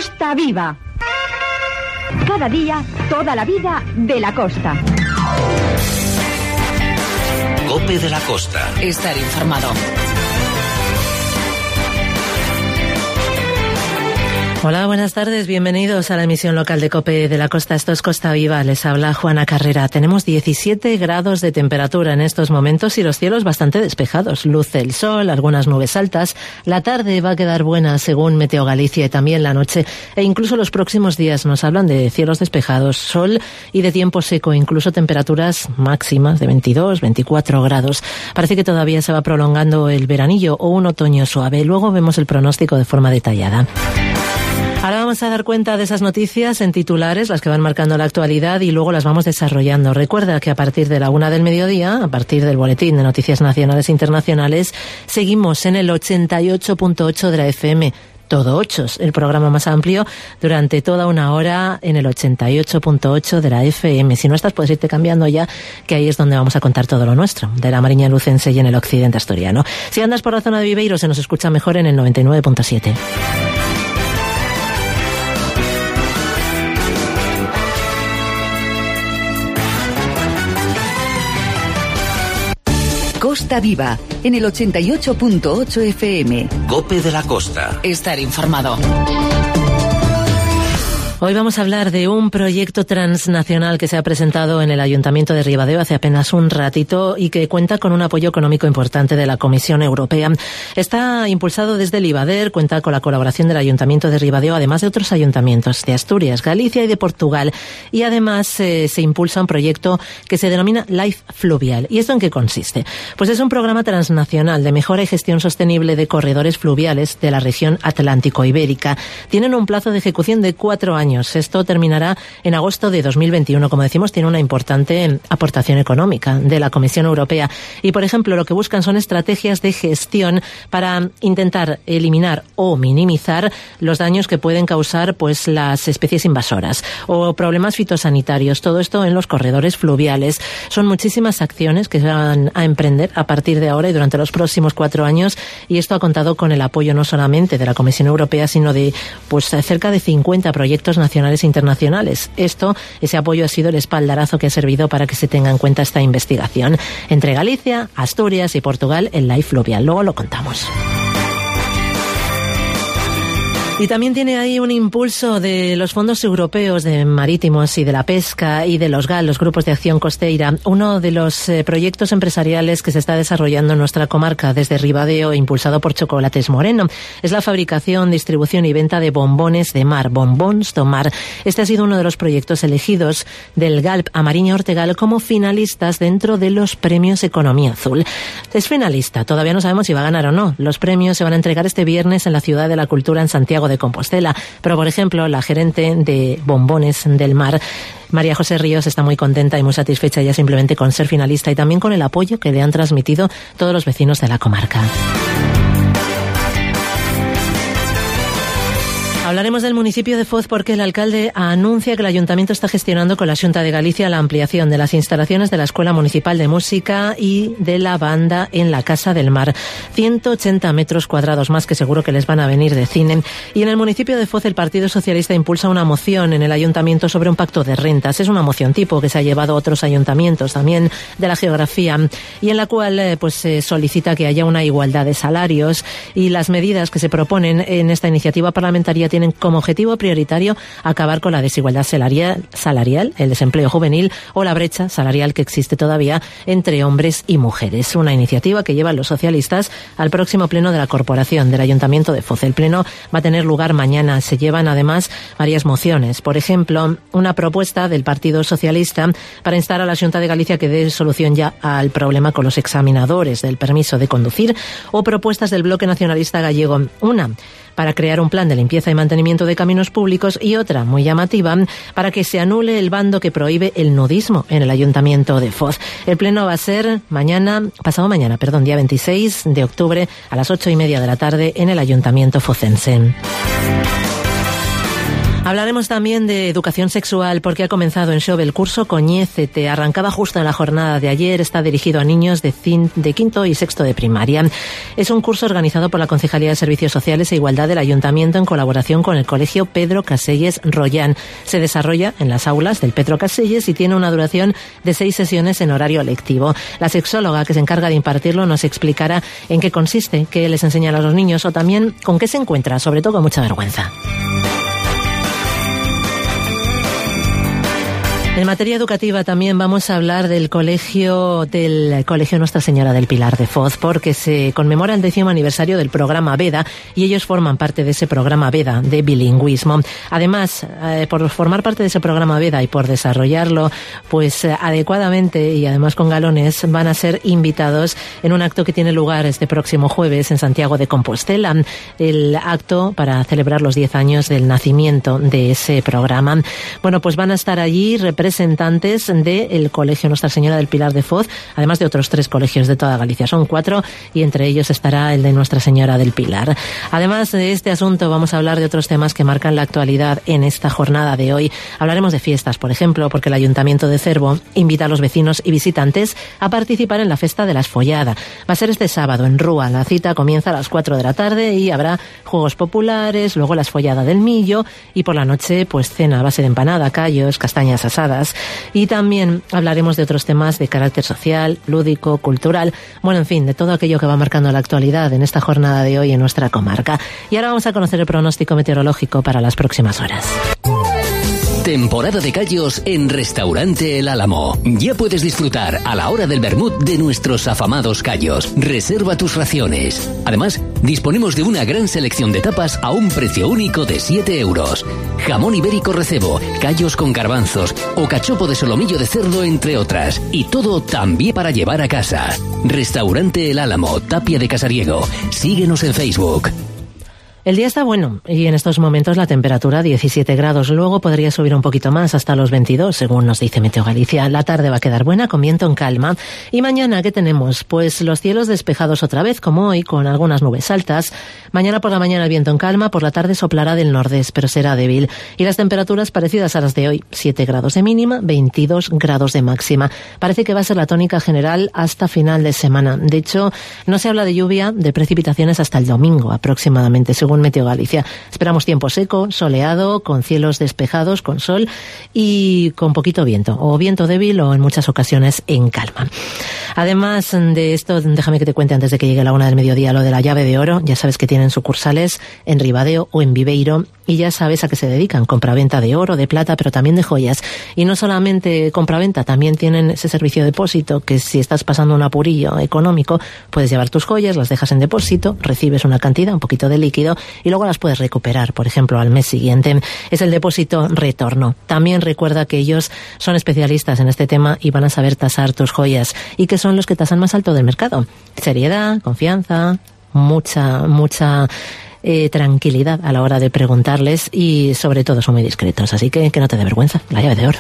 Costa Viva. Cada día, toda la vida de la costa. COPE de la Costa. Estar informado. Hola, buenas tardes, bienvenidos a la emisión local de COPE de la Costa. Esto es Costa Viva, les habla Juana Carrera. Tenemos 17 grados de temperatura en estos momentos y los cielos bastante despejados. Luce el sol, algunas nubes altas. La tarde va a quedar buena según Meteo Galicia y también la noche. E incluso los próximos días nos hablan de cielos despejados, sol y de tiempo seco, incluso temperaturas máximas de 22, 24 grados. Parece que todavía se va prolongando el veranillo o un otoño suave. Luego vemos el pronóstico de forma detallada. Ahora vamos a dar cuenta de esas noticias en titulares, las que van marcando la actualidad, y luego las vamos desarrollando. Recuerda que a partir de la 1 del mediodía, a partir del boletín de noticias nacionales e internacionales, seguimos en el 88.8 de la FM. Todo Ochos, el programa más amplio, durante toda una hora en el 88.8 de la FM. Si no estás, puedes irte cambiando ya, que ahí es donde vamos a contar todo lo nuestro, de la Mariña Lucense y en el occidente asturiano. Si andas por la zona de Viveiro, se nos escucha mejor en el 99.7. Costa Viva, en el 88.8 FM. COPE de la Costa. Estar informado. Hoy vamos a hablar de un proyecto transnacional que se ha presentado en el Ayuntamiento de Ribadeo hace apenas un ratito y que cuenta con un apoyo económico importante de la Comisión Europea. Está impulsado desde el IBADER, cuenta con la colaboración del Ayuntamiento de Ribadeo, además de otros ayuntamientos de Asturias, Galicia y de Portugal. Y además se impulsa un proyecto que se denomina Life Fluvial. ¿Y esto en qué consiste? Pues es un programa transnacional de mejora y gestión sostenible de corredores fluviales de la región atlántico-ibérica. Tienen un plazo de ejecución de 4 años. Esto terminará en agosto de 2021. Como decimos, tiene una importante aportación económica de la Comisión Europea. Y, por ejemplo, lo que buscan son estrategias de gestión para intentar eliminar o minimizar los daños que pueden causar pues las especies invasoras o problemas fitosanitarios. Todo esto en los corredores fluviales. Son muchísimas acciones que se van a emprender a partir de ahora y durante los próximos 4 años. Y esto ha contado con el apoyo no solamente de la Comisión Europea, sino de pues cerca de 50 proyectos nacionales e internacionales. Ese apoyo ha sido el espaldarazo que ha servido para que se tenga en cuenta esta investigación entre Galicia, Asturias y Portugal en Life Fluvial. Luego lo contamos. Y también tiene ahí un impulso de los fondos europeos de marítimos y de la pesca y de los GAL, los grupos de acción costeira. Uno de los proyectos empresariales que se está desarrollando en nuestra comarca desde Ribadeo, impulsado por Chocolates Moreno, es la fabricación, distribución y venta de bombones de mar, bombons do mar. Este ha sido uno de los proyectos elegidos del GALP a Mariña Ortegal como finalistas dentro de los premios Economía Azul. Es finalista, todavía no sabemos si va a ganar o no. Los premios se van a entregar este viernes en la Ciudad de la Cultura en Santiago de Compostela, pero por ejemplo la gerente de Bombones del Mar, María José Ríos, está muy contenta y muy satisfecha ya simplemente con ser finalista y también con el apoyo que le han transmitido todos los vecinos de la comarca. Hablaremos del municipio de Foz porque el alcalde anuncia que el ayuntamiento está gestionando con la Xunta de Galicia la ampliación de las instalaciones de la Escuela Municipal de Música y de la banda en la Casa del Mar. 180 metros cuadrados más que seguro que les van a venir de cine. Y en el municipio de Foz el Partido Socialista impulsa una moción en el ayuntamiento sobre un pacto de rentas. Es una moción tipo que se ha llevado a otros ayuntamientos también de la geografía y en la cual se solicita que haya una igualdad de salarios y las medidas que se proponen en esta iniciativa parlamentaria tienen como objetivo prioritario acabar con la desigualdad salarial, el desempleo juvenil o la brecha salarial que existe todavía entre hombres y mujeres. Una iniciativa que llevan los socialistas al próximo pleno de la Corporación del Ayuntamiento de Foz. El pleno va a tener lugar mañana. Se llevan además varias mociones. Por ejemplo, una propuesta del Partido Socialista para instar a la Xunta de Galicia que dé solución ya al problema con los examinadores del permiso de conducir, o propuestas del Bloque Nacionalista Gallego. Una para crear un plan de limpieza y mantenimiento de caminos públicos y otra muy llamativa para que se anule el bando que prohíbe el nudismo en el Ayuntamiento de Foz. El pleno va a ser pasado mañana, día 26 de octubre a las 8:30 de la tarde en el Ayuntamiento focense. Hablaremos también de educación sexual porque ha comenzado en Xove el curso Coñécete. Arrancaba justo en la jornada de ayer. Está dirigido a niños de quinto y sexto de primaria. Es un curso organizado por la Concejalía de Servicios Sociales e Igualdad del Ayuntamiento en colaboración con el Colegio Pedro Caselles Rollán. Se desarrolla en las aulas del Pedro Caselles y tiene una duración de 6 sesiones en horario lectivo. La sexóloga que se encarga de impartirlo nos explicará en qué consiste, qué les enseñan a los niños o también con qué se encuentra, sobre todo con mucha vergüenza. En materia educativa también vamos a hablar del colegio Nuestra Señora del Pilar de Foz, porque se conmemora el 10º aniversario del programa VEDA y ellos forman parte de ese programa VEDA de bilingüismo. Además, por formar parte de ese programa VEDA y por desarrollarlo pues adecuadamente y además con galones, van a ser invitados en un acto que tiene lugar este próximo jueves en Santiago de Compostela, el acto para celebrar los 10 años del nacimiento de ese programa. Bueno, pues van a estar allí representantes del Colegio Nuestra Señora del Pilar de Foz, además de otros 3 colegios de toda Galicia. Son 4 y entre ellos estará el de Nuestra Señora del Pilar. Además de este asunto, vamos a hablar de otros temas que marcan la actualidad en esta jornada de hoy. Hablaremos de fiestas, por ejemplo, porque el Ayuntamiento de Cervo invita a los vecinos y visitantes a participar en la Festa de la Esfollada. Va a ser este sábado en Rúa. La cita comienza a las 4 de la tarde y habrá juegos populares, luego la Esfollada del Millo y por la noche pues cena a base de empanada, callos, castañas asadas. Y también hablaremos de otros temas de carácter social, lúdico, cultural, bueno, en fin, de todo aquello que va marcando la actualidad en esta jornada de hoy en nuestra comarca. Y ahora vamos a conocer el pronóstico meteorológico para las próximas horas. Temporada de callos en Restaurante El Álamo. Ya puedes disfrutar a la hora del vermut de nuestros afamados callos. Reserva tus raciones. Además, disponemos de una gran selección de tapas a un precio único de 7 euros. Jamón ibérico recebo, callos con garbanzos o cachopo de solomillo de cerdo, entre otras. Y todo también para llevar a casa. Restaurante El Álamo, Tapia de Casariego. Síguenos en Facebook. El día está bueno y en estos momentos la temperatura 17 grados. Luego podría subir un poquito más hasta los 22, según nos dice Meteo Galicia. La tarde va a quedar buena con viento en calma. Y mañana, ¿qué tenemos? Pues los cielos despejados otra vez, como hoy, con algunas nubes altas. Mañana por la mañana el viento en calma, por la tarde soplará del nordeste, pero será débil. Y las temperaturas parecidas a las de hoy. 7 grados de mínima, 22 grados de máxima. Parece que va a ser la tónica general hasta final de semana. De hecho, no se habla de lluvia, de precipitaciones hasta el domingo aproximadamente, según Meteo Galicia. Esperamos tiempo seco, soleado, con cielos despejados, con sol y con poquito viento, o viento débil o en muchas ocasiones en calma. Además de esto, déjame que te cuente antes de que llegue la 1 del mediodía lo de la llave de oro. Ya sabes que tienen sucursales en Ribadeo o en Viveiro y ya sabes a qué se dedican: compraventa de oro, de plata, pero también de joyas. Y no solamente compraventa, también tienen ese servicio de depósito, que si estás pasando un apurillo económico, puedes llevar tus joyas, las dejas en depósito, recibes una cantidad, un poquito de líquido y luego las puedes recuperar, por ejemplo, al mes siguiente. Es el depósito retorno. También recuerda que ellos son especialistas en este tema y van a saber tasar tus joyas, y que son los que tasan más alto del mercado. Seriedad, confianza, mucha tranquilidad a la hora de preguntarles y sobre todo son muy discretos, así que no te dé vergüenza. La llave de oro.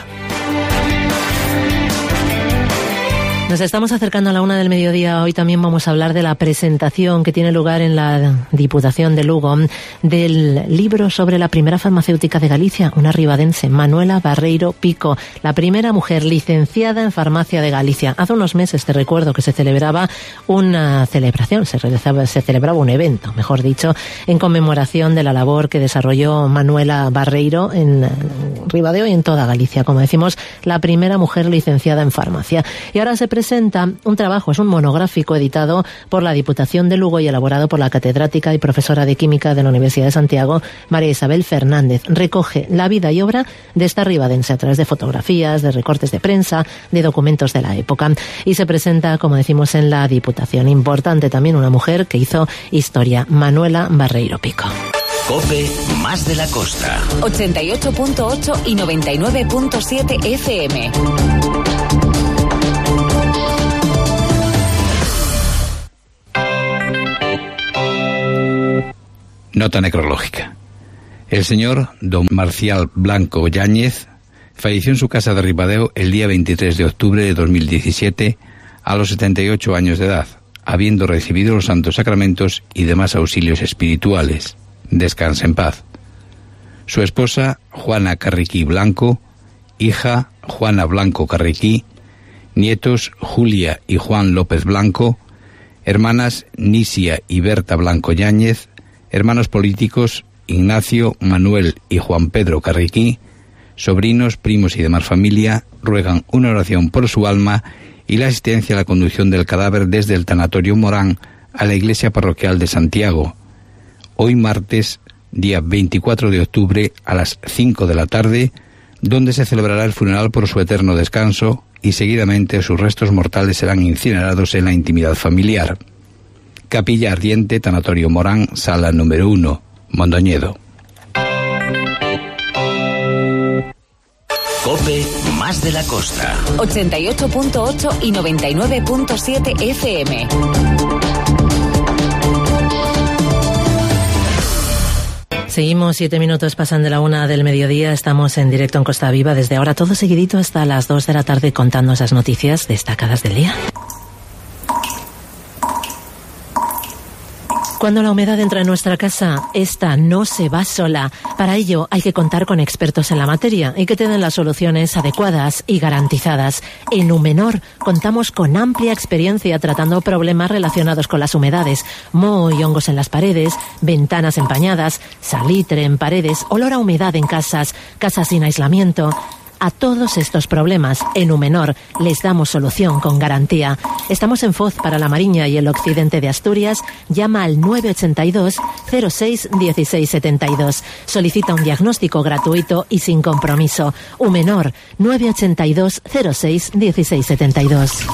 Nos estamos acercando a la 1 del mediodía. Hoy también vamos a hablar de la presentación que tiene lugar en la Diputación de Lugo del libro sobre la primera farmacéutica de Galicia, una ribadense, Manuela Barreiro Pico, la primera mujer licenciada en farmacia de Galicia. Hace unos meses te recuerdo que se celebraba una celebración, se celebraba un evento, mejor dicho, en conmemoración de la labor que desarrolló Manuela Barreiro en Ribadeo y en toda Galicia. Como decimos, la primera mujer licenciada en farmacia. Y ahora se presenta un trabajo, es un monográfico editado por la Diputación de Lugo y elaborado por la catedrática y profesora de Química de la Universidad de Santiago, María Isabel Fernández. Recoge la vida y obra de esta ribadense a través de fotografías, de recortes de prensa, de documentos de la época. Y se presenta, como decimos, en la Diputación. Importante también una mujer que hizo historia, Manuela Barreiro Pico. COPE más de la costa. 88.8 y 99.7 FM. Nota necrológica. El señor don Marcial Blanco Yáñez falleció en su casa de Ribadeo el día 23 de octubre de 2017 a los 78 años de edad, habiendo recibido los santos sacramentos y demás auxilios espirituales. Descanse en paz. su esposa Juana Carriquí Blanco, hija Juana Blanco Carriquí, nietos Julia y Juan López Blanco, hermanas Nisia y Berta Blanco Yáñez, hermanos políticos Ignacio, Manuel y Juan Pedro Carriquí, sobrinos, primos y demás familia ruegan una oración por su alma y la asistencia a la conducción del cadáver desde el tanatorio Morán a la iglesia parroquial de Santiago, hoy martes, día 24 de octubre a las 5 de la tarde, donde se celebrará el funeral por su eterno descanso y seguidamente sus restos mortales serán incinerados en la intimidad familiar. Capilla Ardiente, Tanatorio Morán, sala número 1, Mondoñedo. COPE más de la costa. 88.8 y 99.7 FM. Seguimos, 7 minutos pasan de la 1 del mediodía, estamos en directo en Costa Viva desde ahora todo seguidito hasta las 2 de la tarde contando esas noticias destacadas del día. Cuando la humedad entra en nuestra casa, esta no se va sola. Para ello hay que contar con expertos en la materia y que te den las soluciones adecuadas y garantizadas. En Numenor contamos con amplia experiencia tratando problemas relacionados con las humedades, moho y hongos en las paredes, ventanas empañadas, salitre en paredes, olor a humedad en casas, casas sin aislamiento. A todos estos problemas, en Numenor, les damos solución con garantía. Estamos en Foz para la Mariña y el occidente de Asturias. Llama al 982 06 16 72. Solicita un diagnóstico gratuito y sin compromiso. Numenor, 982 06 16 72.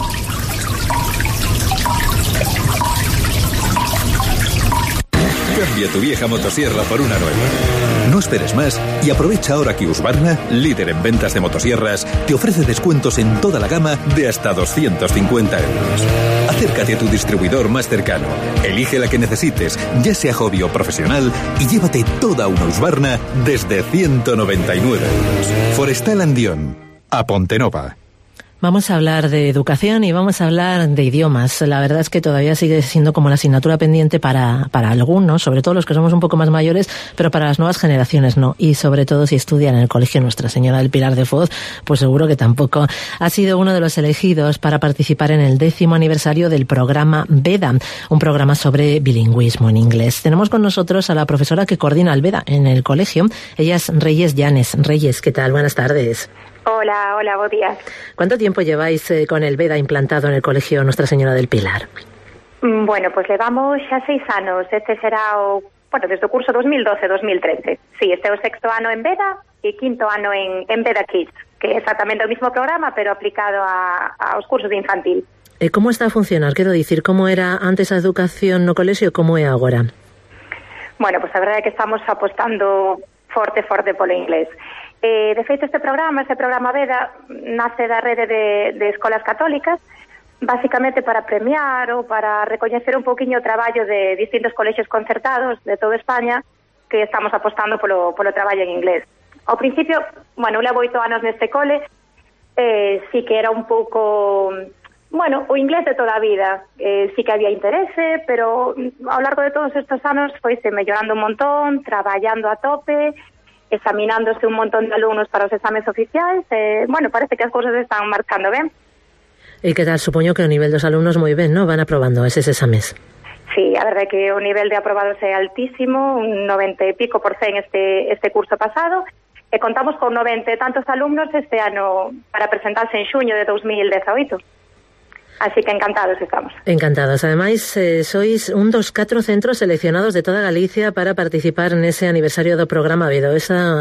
Cambia tu vieja motosierra por una nueva. No esperes más y aprovecha ahora que Husqvarna, líder en ventas de motosierras, te ofrece descuentos en toda la gama de hasta 250 euros. Acércate a tu distribuidor más cercano, elige la que necesites, ya sea hobby o profesional, y llévate toda una Husqvarna desde 199 euros. Forestal Andión, a Pontenova. Vamos a hablar de educación y vamos a hablar de idiomas. La verdad es que todavía sigue siendo como la asignatura pendiente para algunos, sobre todo los que somos un poco más mayores, pero para las nuevas generaciones no. Y sobre todo si estudian en el colegio Nuestra Señora del Pilar de Foz, pues seguro que tampoco. Ha sido uno de los elegidos para participar en el 10º aniversario del programa VEDA, un programa sobre bilingüismo en inglés. Tenemos con nosotros a la profesora que coordina el VEDA en el colegio. Ella es Reyes Llanes. Reyes, ¿qué tal? Buenas tardes. Hola, buenos días. ¿Cuánto tiempo lleváis con el VEDA implantado en el Colegio Nuestra Señora del Pilar? Bueno, pues levamos xa 6 anos. Este será desde o curso 2012-2013. Sí, este é o 6º ano en VEDA e 5º ano en VEDA Kids, que é exactamente o mismo programa, pero aplicado aos cursos de infantil. Como está a funcionar? Quero dicir, como era antes a educación no colexio e como é agora? Bueno, pues a verdade é que estamos apostando forte polo inglés. De feito, este programa VEDA, nace da rede de escolas católicas, basicamente para premiar ou para recoñecer un pouquiño o traballo de distintos colexios concertados de toda España que estamos apostando polo traballo en inglés. Ao principio, eu levo 8 anos neste cole, sí que era un pouco, o inglés de toda a vida, sí que había interese, pero ao largo de todos estes anos foise mellorando un montón, traballando a tope, examinándose un montón de alumnos para os exames oficiais, parece que as cousas están marchando ben. E que tal? Supoño que o nivel dos alumnos moi ben, non? Van aprobando eses exames. Sí, a verdade é que o nivel de aprobados é altísimo, un 90 e pico % este curso pasado, e contamos con 90 e tantos alumnos este ano para presentarse en xuño de 2018. Así que encantados estamos. Encantados. Ademais, sois un dos 4 centros seleccionados de toda Galicia para participar nese aniversario do programa VEDA.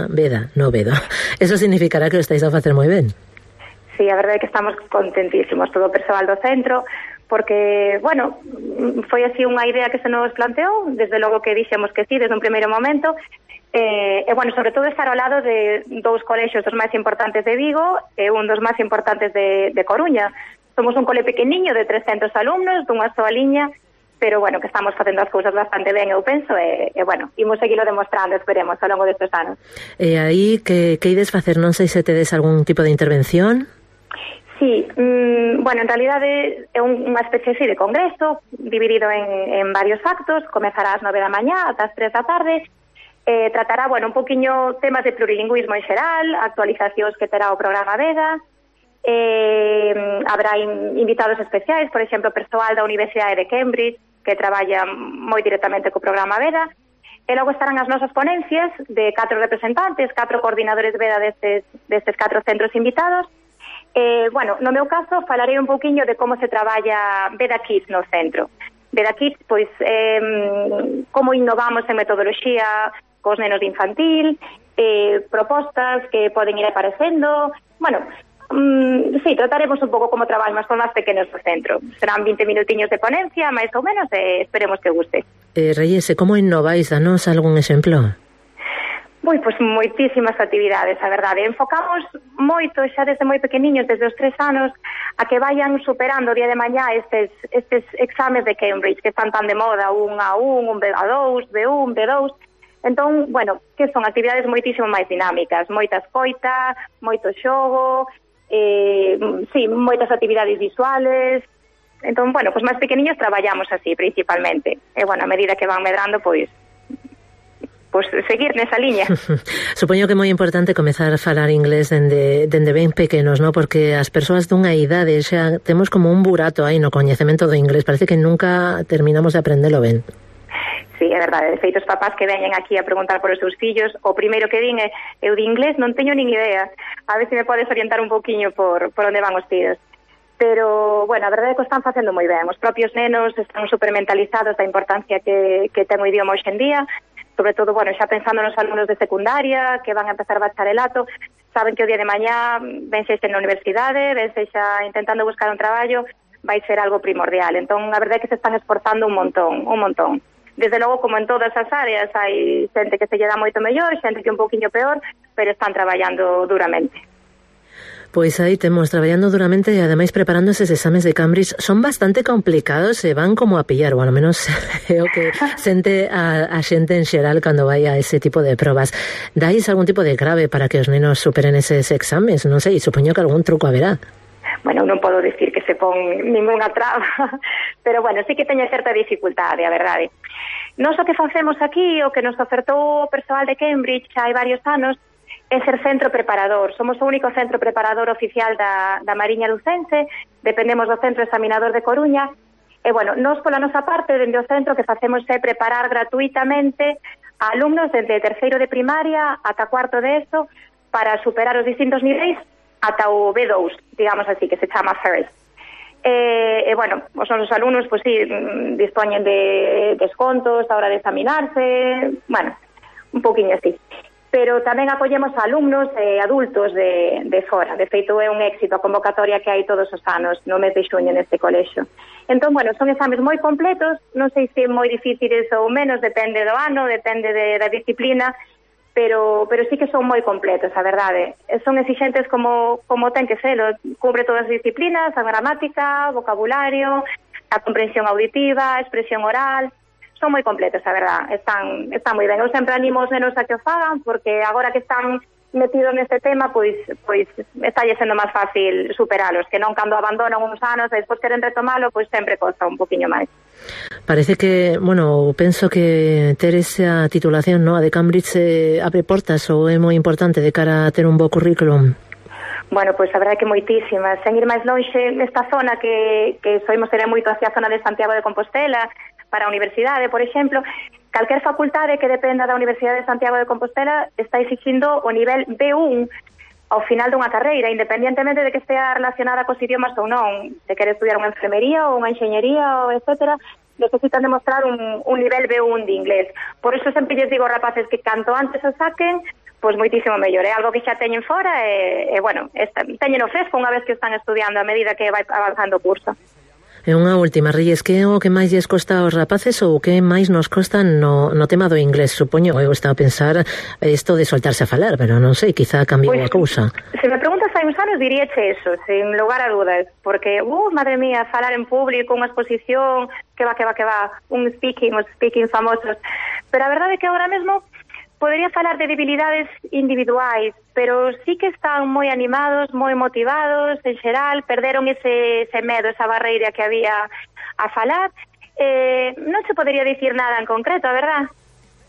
Eso significará que o estáis a facer moi ben. Sí, a verdade é que estamos contentísimos, todo o persoal do centro, porque, foi así unha idea que se nos planteou, desde logo que dixemos que sí, desde un primeiro momento, sobre todo estar ao lado de 2 colexios dos máis importantes de Vigo e un dos máis importantes de Coruña. Somos un cole pequeniño de 300 alumnos, dunha soa liña, pero que estamos facendo as cousas bastante ben, eu penso, imos seguilo demostrando, esperemos, ao longo destes anos. E aí, que ides facer? Non sei se tedes algún tipo de intervención? Sí, en realidade é unha especie de congreso, dividido en varios actos, comezará ás 9 da mañá ata as 3 da tarde, Tratará, un poquinho temas de plurilingüismo en xeral, actualizacións que terá o programa Veda. Habrá invitados especiais, por exemplo, persoal da Universidade de Cambridge, que traballa moi directamente co programa Veda. E logo estarán as nosas ponencias de 4 representantes, 4 coordinadores Veda destes 4 centros invitados. No meu caso, falarei un poquinho de como se traballa Veda Kids no centro. Veda Kids, pois, como innovamos en metodoloxía cos nenos de infantil, propostas que poden ir aparecendo. Sí, trataremos un pouco como traballos con máis pequenos do centro. Serán 20 minutiños de ponencia, máis ou menos, e esperemos que guste. Reyes, como innováis? Danos algún exemplo. Pois moitísimas actividades, a verdade. Enfocamos moito xa desde moi pequeniños, desde os 3 anos, a que vayan superando o día de mañá estes exames de Cambridge que están tan de moda, un A1, un A2, B1, B2. Entón, que son actividades moitísimo máis dinámicas, moita escoita, moito xogo, moitas actividades visuales. Entón, máis pequeniños traballamos así, principalmente. E, a medida que van medrando, pois seguir nesa liña. Supoño que é moi importante comezar a falar inglés dende ben pequenos, ¿no? Porque as persoas dunha idade xa temos como un burato aí no coñecemento do inglés, parece que nunca terminamos de aprendelo ben. Sí, é verdade. De feito, os papás que veñen aquí a preguntar por os seus fillos, o primeiro que din é: eu de inglés non teño nin idea. A ver se me podes orientar un poquinho por onde van os tiros. Pero, a verdade é que o están facendo moi ben. Os propios nenos están supermentalizados da importancia que ten o idioma hoxe en día. Sobre todo, xa pensando nos alumnos de secundaria que van a empezar bacharelato, saben que o día de mañá, ben sexa na universidade, ben sexa intentando buscar un traballo, vai ser algo primordial. Entón, a verdade é que se están esforzando un montón. Desde logo, como en todas as áreas, hai xente que se lle dá moito mellor, xente que un poquinho peor, pero están traballando duramente. Pois aí temos traballando duramente e ademais preparando eses exames de Cambridge. Son bastante complicados e van como a pillar, ou ao menos é o que sente a xente en xeral cando vai a ese tipo de probas. Dais algún tipo de grave para que os nenos superen eses exames? Non sei, supoño que algún truco haberá. Non podo dicir que se pon ninguna traba, pero sí que teña certa dificultade, a verdade. Nos o que facemos aquí, o que nos ofertou o persoal de Cambridge hai varios anos, é ser centro preparador. Somos o único centro preparador oficial da Mariña Lucense, dependemos do Centro Examinador de Coruña, e, nos pola nosa parte, dende o centro, que facemos é preparar gratuitamente a alumnos desde terceiro de primaria ata cuarto de ESO para superar os distintos niveis ata o B2, digamos así, que se chama FIRST. Os nosos alumnos, dispoñen de descontos a hora de examinarse, un poquinho así. Pero tamén acollemos a alumnos e adultos de fora. De feito, é un éxito a convocatoria que hai todos os anos no mes de xuño neste colexio. Entón, son exames moi completos, non sei se moi difíciles ou menos, depende do ano, depende da disciplina, pero sí que son moi completos, a verdade. Son exixentes como ten que ser, cubre todas as disciplinas, a gramática, vocabulario, a comprensión auditiva, a expresión oral. Son moi completos, a verdade. Están moi ben. Eu sempre animo os nenos a que o fagan, porque agora que están metidos neste tema, pois está sendo máis fácil superalos, que non cando abandonan uns anos e despois queren retomalo, pois sempre costa un poquinho máis. Parece que, penso que ter esa titulación, a de Cambridge abre portas ou é moi importante de cara a ter un bo currículum. Pois a verdade que moitísimas. Sen ir máis lonxe, nesta zona que soimos ter moito hacia a zona de Santiago de Compostela, para a universidade, por exemplo, calquer facultade que dependa da Universidade de Santiago de Compostela está exigindo o nivel B1 ao final dunha carreira, independientemente de que estea relacionada cos idiomas ou non. Se quere estudiar unha enfermería ou unha enxeñería, ou etcétera, necesitan demostrar un nivel B1 de inglés. Por iso sempre lles digo aos rapaces que canto antes o saquen, pois moitísimo mellor. É algo que xa teñen fora e teñen o fresco unha vez que están estudiando a medida que vai avanzando o curso. E unha última, Reyes, que é o que máis lles costa aos rapaces ou o que máis nos costa no tema do inglés? Supoño, eu estaba a pensar isto de soltarse a falar, pero non sei, quizá cambiou a cousa. Se me preguntas hai uns anos, diríache eso, sin lugar a dudas, porque, madre mía, falar en público, unha exposición, que va, os speaking famosos, pero a verdade é que agora mesmo podería falar de debilidades individuais, pero sí que están moi animados, moi motivados, en xeral, perderon ese medo, esa barreira que había a falar. Non se podería dicir nada en concreto, a verdad?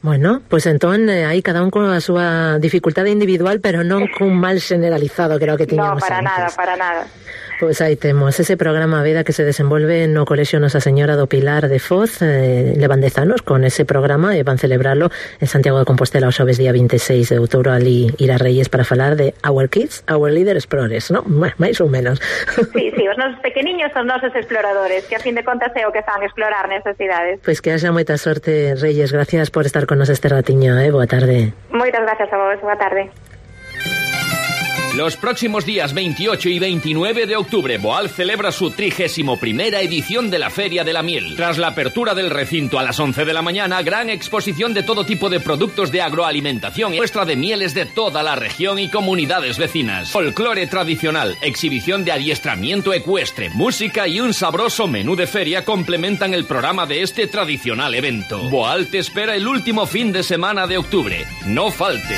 Bueno, pues entón hai cada un con a súa dificultade individual, pero non cun mal generalizado, creo que tiñamos antes. Para nada. Pois aí temos ese programa Veda que se desenvolve no Colexio Nosa Señora do Pilar de Foz. Levan 10 anos con ese programa e van celebrarlo en Santiago de Compostela o xoves día 26 de outubro. Ali irá Reyes para falar de Our Kids, Our Leader Explorers, ¿no? Máis ou menos. Sí, os nosos pequeniños son nosos exploradores, que a fin de contas é o que fan explorar nesas cidades. Pois que haxa moita sorte, Reyes. Gracias por estar con nos este ratiño, boa tarde. Moitas gracias a vos, boa tarde. Los próximos días 28 y 29 de octubre, Boal celebra su 31ª edición de la Feria de la Miel. Tras la apertura del recinto a las 11 de la mañana, gran exposición de todo tipo de productos de agroalimentación y muestra de mieles de toda la región y comunidades vecinas. Folclore tradicional, exhibición de adiestramiento ecuestre, música y un sabroso menú de feria complementan el programa de este tradicional evento. Boal te espera el último fin de semana de octubre. No faltes.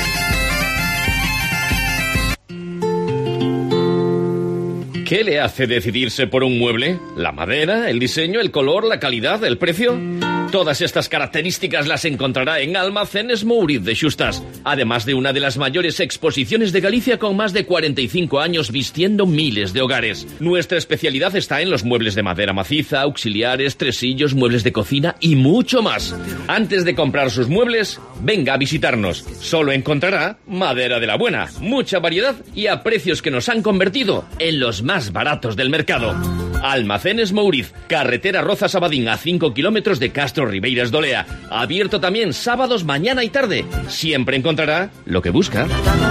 ¿Qué le hace decidirse por un mueble? ¿La madera, el diseño, el color, la calidad, el precio? Todas estas características las encontrará en Almacenes Mouriz de Xustas, además de una de las mayores exposiciones de Galicia con más de 45 años vistiendo miles de hogares. Nuestra especialidad está en los muebles de madera maciza, auxiliares, tresillos, muebles de cocina y mucho más. Antes de comprar sus muebles, venga a visitarnos. Solo encontrará madera de la buena, mucha variedad y a precios que nos han convertido en los más baratos del mercado. Almacenes Mouriz, carretera Rozas-Abadín a 5 kilómetros de Castro Ribeiras de Olea. Abierto también sábados mañana y tarde. Siempre encontrará lo que busca.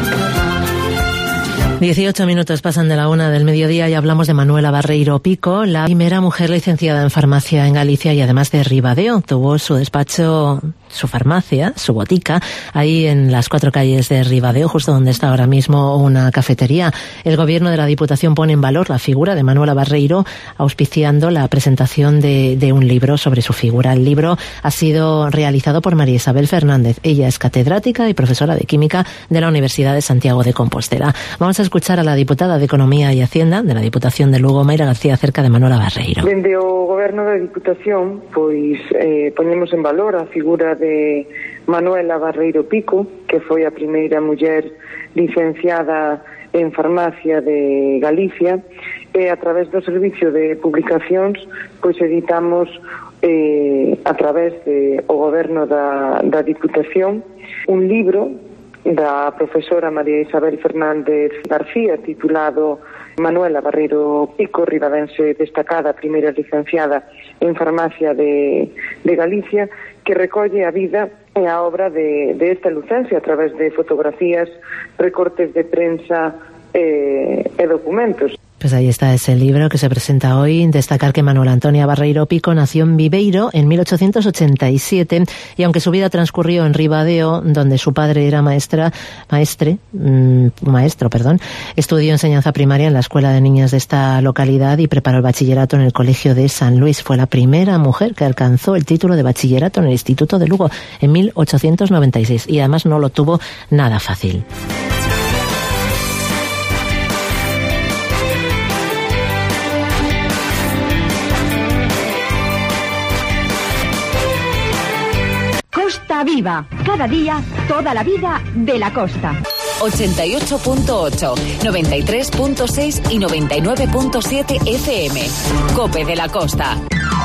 18 minutos pasan de la 1 del mediodía y hablamos de Manuela Barreiro Pico, la primera mujer licenciada en farmacia en Galicia y además de Ribadeo. Tuvo su despacho, su farmacia, su botica, ahí en las 4 calles de Ribadeo, justo donde está ahora mismo una cafetería. El gobierno de la Diputación pone en valor la figura de Manuela Barreiro, auspiciando la presentación de un libro sobre su figura. El libro ha sido realizado por María Isabel Fernández. Ella es catedrática y profesora de Química de la Universidad de Santiago de Compostela. Vamos a escuchar a la diputada de Economía y Hacienda de la Diputación de Lugo, Mayra García, acerca de Manuela Barreiro. Dende o goberno da Diputación, pois ponemos en valor a figura de Manuela Barreiro Pico, que foi a primeira muller licenciada en farmacia de Galicia, e a través do servicio de publicacións, pois editamos a través do goberno da Diputación un libro da profesora María Isabel Fernández García, titulado Manuela Barreiro Pico, ribadense destacada, primeira licenciada en farmacia de Galicia, que recolle a vida e a obra de esta lucense a través de fotografías, recortes de prensa e documentos. Pues ahí está ese libro que se presenta hoy. Destacar que Manuela Antonia Barreiro Pico nació en Viveiro en 1887 y aunque su vida transcurrió en Ribadeo, donde su padre era maestro, estudió enseñanza primaria en la escuela de niñas de esta localidad y preparó el bachillerato en el Colegio de San Luis. Fue la primera mujer que alcanzó el título de bachillerato en el Instituto de Lugo en 1896 y además no lo tuvo nada fácil. Costa Viva, cada día, toda la vida de la costa. 88.8, 93.6 y 99.7 FM. COPE de la Costa.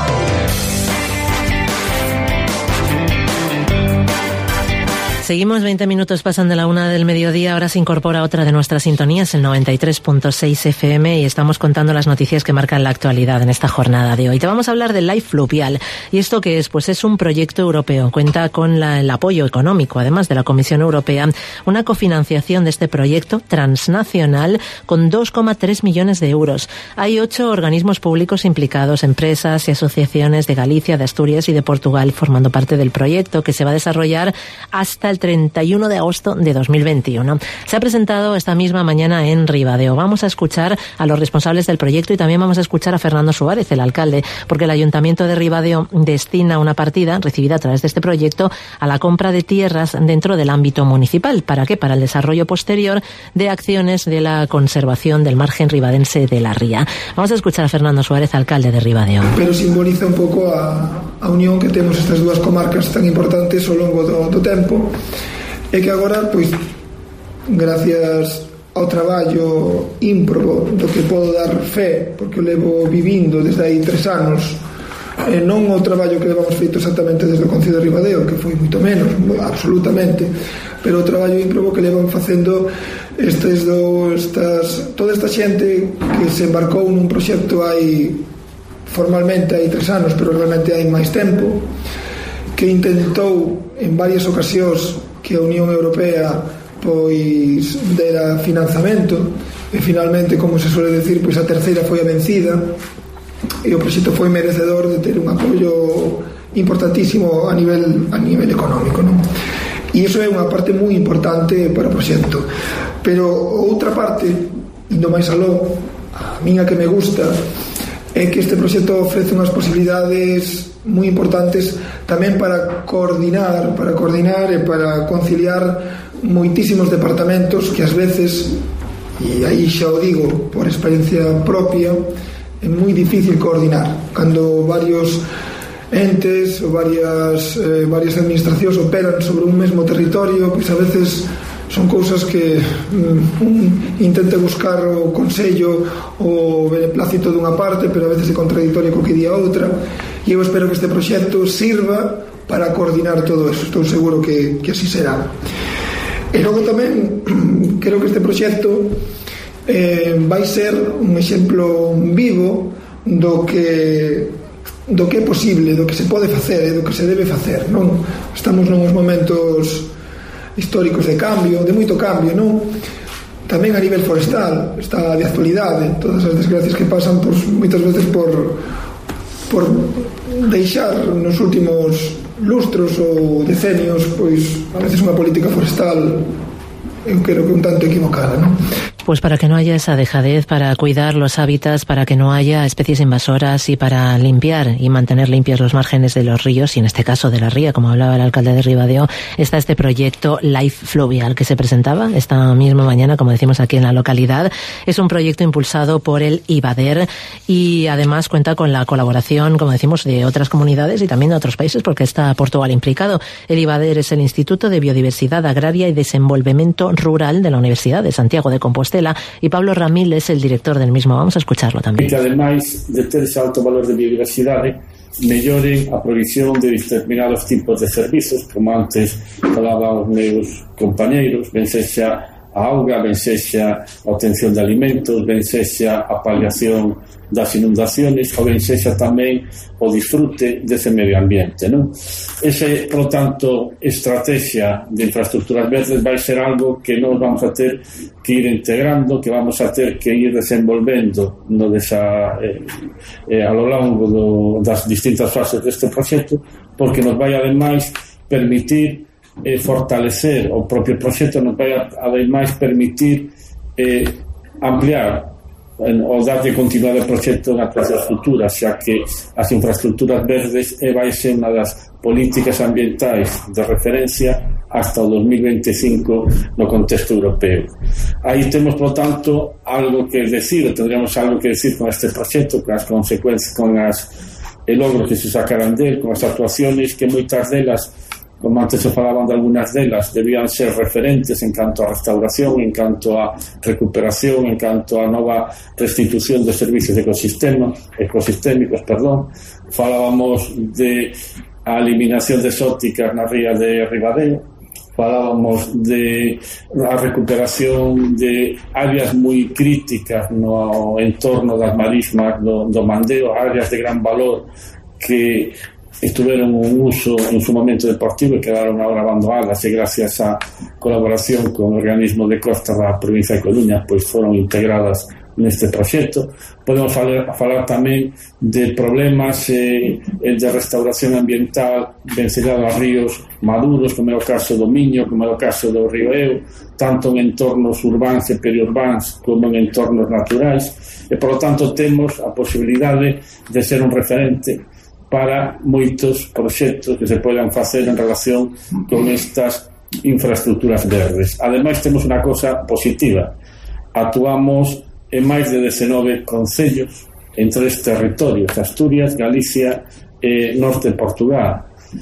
Seguimos, 20 minutos pasan de la 1 del mediodía, ahora se incorpora otra de nuestras sintonías, el 93.6 FM, y estamos contando las noticias que marcan la actualidad en esta jornada de hoy. Te vamos a hablar del Life Fluvial. ¿Y esto qué es? Pues es un proyecto europeo. Cuenta con el apoyo económico, además de la Comisión Europea, una cofinanciación de este proyecto transnacional con 2,3 millones de euros. Hay 8 organismos públicos implicados, empresas y asociaciones de Galicia, de Asturias y de Portugal, formando parte del proyecto que se va a desarrollar hasta el el 31 de agosto de 2021. Se ha presentado esta misma mañana en Ribadeo. Vamos a escuchar a los responsables del proyecto y también vamos a escuchar a Fernando Suárez, el alcalde, porque el Ayuntamiento de Ribadeo destina una partida recibida a través de este proyecto a la compra de tierras dentro del ámbito municipal. ¿Para qué? Para el desarrollo posterior de acciones de la conservación del margen ribadense de la ría. Vamos a escuchar a Fernando Suárez, alcalde de Ribadeo. Pero simboliza un pouco a unión que temos estas dúas comarcas tan importantes ao longo do tempo, e que agora, pois, gracias ao traballo ímprobo do que podo dar fe, porque o levo vivindo desde aí 3 anos, non o traballo que levamos feito exactamente desde o Concello de Ribadeo, que foi moito menos, absolutamente, pero o traballo ímprobo que levan facendo toda esta xente que se embarcou nun proxecto formalmente hai 3 anos, pero realmente hai máis tempo, que intentou en varias ocasións que a Unión Europea pois dera financiamento, e finalmente, como se suele decir, pois a terceira foi a vencida, e o proxecto foi merecedor de ter un apoio importantísimo a nivel económico, non? E iso é unha parte moi importante para o proxecto. Pero outra parte, indo máis aló, a miña que me gusta, é que este proxecto ofrece unhas posibilidades moi importantes tamén para coordinar e para conciliar moitísimos departamentos que ás veces, e aí xa o digo por experiencia propia, é moi difícil coordinar cando varios entes ou varias administracións operan sobre un mesmo territorio, pois a veces son cousas que intenta buscar o consello o beneplácito dunha parte, pero a veces é contradictorio co que di a outra, e eu espero que este proxecto sirva para coordinar todo eso. Estou seguro que así será. E logo tamén creo que este proxecto vai ser un exemplo vivo do que é posible, do que se pode facer e do que se debe facer, non? Estamos nuns momentos históricos de cambio, de moito cambio, non? Tamén a nivel forestal está de actualidade, todas as desgracias que pasan moitas veces por deixar nos últimos lustros ou decenios, pois a veces unha política forestal eu creo que un tanto equivocada, non? Pues para que no haya esa dejadez, para cuidar los hábitats, para que no haya especies invasoras y para limpiar y mantener limpios los márgenes de los ríos, y en este caso de la ría, como hablaba el alcalde de Ribadeo, está este proyecto Life Fluvial que se presentaba esta misma mañana, como decimos aquí en la localidad. Es un proyecto impulsado por el IBADER y además cuenta con la colaboración, como decimos, de otras comunidades y también de otros países, porque está Portugal implicado. El IBADER es el Instituto de Biodiversidad Agraria y Desenvolvemento Rural de la Universidad de Santiago de Compostela, y Pablo Ramil es el director del mismo. Vamos a escucharlo también. Que ademais de ter ese alto valor de biodiversidade, melloren a provisión de determinados tipos de servizos, como antes falaban os meus compañeiros, ben sexa a auga, ben sexa a obtención de alimentos, ben sexa a paliación das inundaciones, ou ben sexa tamén o disfrute dese medio ambiente, non? Ese, por tanto, estrategia de infraestructuras verdes vai ser algo que nós vamos a ter que ir integrando, que vamos a ter que ir desenvolvendo a lo longo das distintas fases deste proxecto, porque nos vai ademais permitir fortalecer o propio proxecto, nos vai ademais permitir ampliar o darlle continuidade ao proxecto nas clases futuras, xa que as infraestructuras verdes vai ser unha das políticas ambientais de referencia hasta o 2025 no contexto europeo. Aí temos, por tanto, algo que decir, tendríamos algo que decir con este proxecto, con as consecuencias, con as logros que se sacarán del, con as actuaciones que moitas delas, como antes se falaban de algunas delas, debían ser referentes en canto a restauración, en canto a recuperación, en canto a nova restitución de servicios ecosistémicos. Falábamos de a eliminación de exóticas na ría de Ribadeo, falábamos de a recuperación de áreas moi críticas no entorno das marismas do Mandeo, áreas de gran valor que tuvieron un uso en su momento deportivo y quedaron ahora lavando algas, e gracias a colaboración con o organismo de costa da provincia de Coruña, pois foron integradas neste proxecto. Podemos falar tamén de problemas de restauración ambiental vencellado a ríos maduros, como é o caso do Miño, como é o caso do río Eo, tanto en entornos urbáns e periurbáns como en entornos naturais, e por lo tanto temos a posibilidade de ser un referente para moitos proxectos que se poden facer en relación con estas infraestructuras verdes. Ademais, temos unha cosa positiva. Actuamos en máis de 19 concellos en 3 territorios: Asturias, Galicia e norte de Portugal.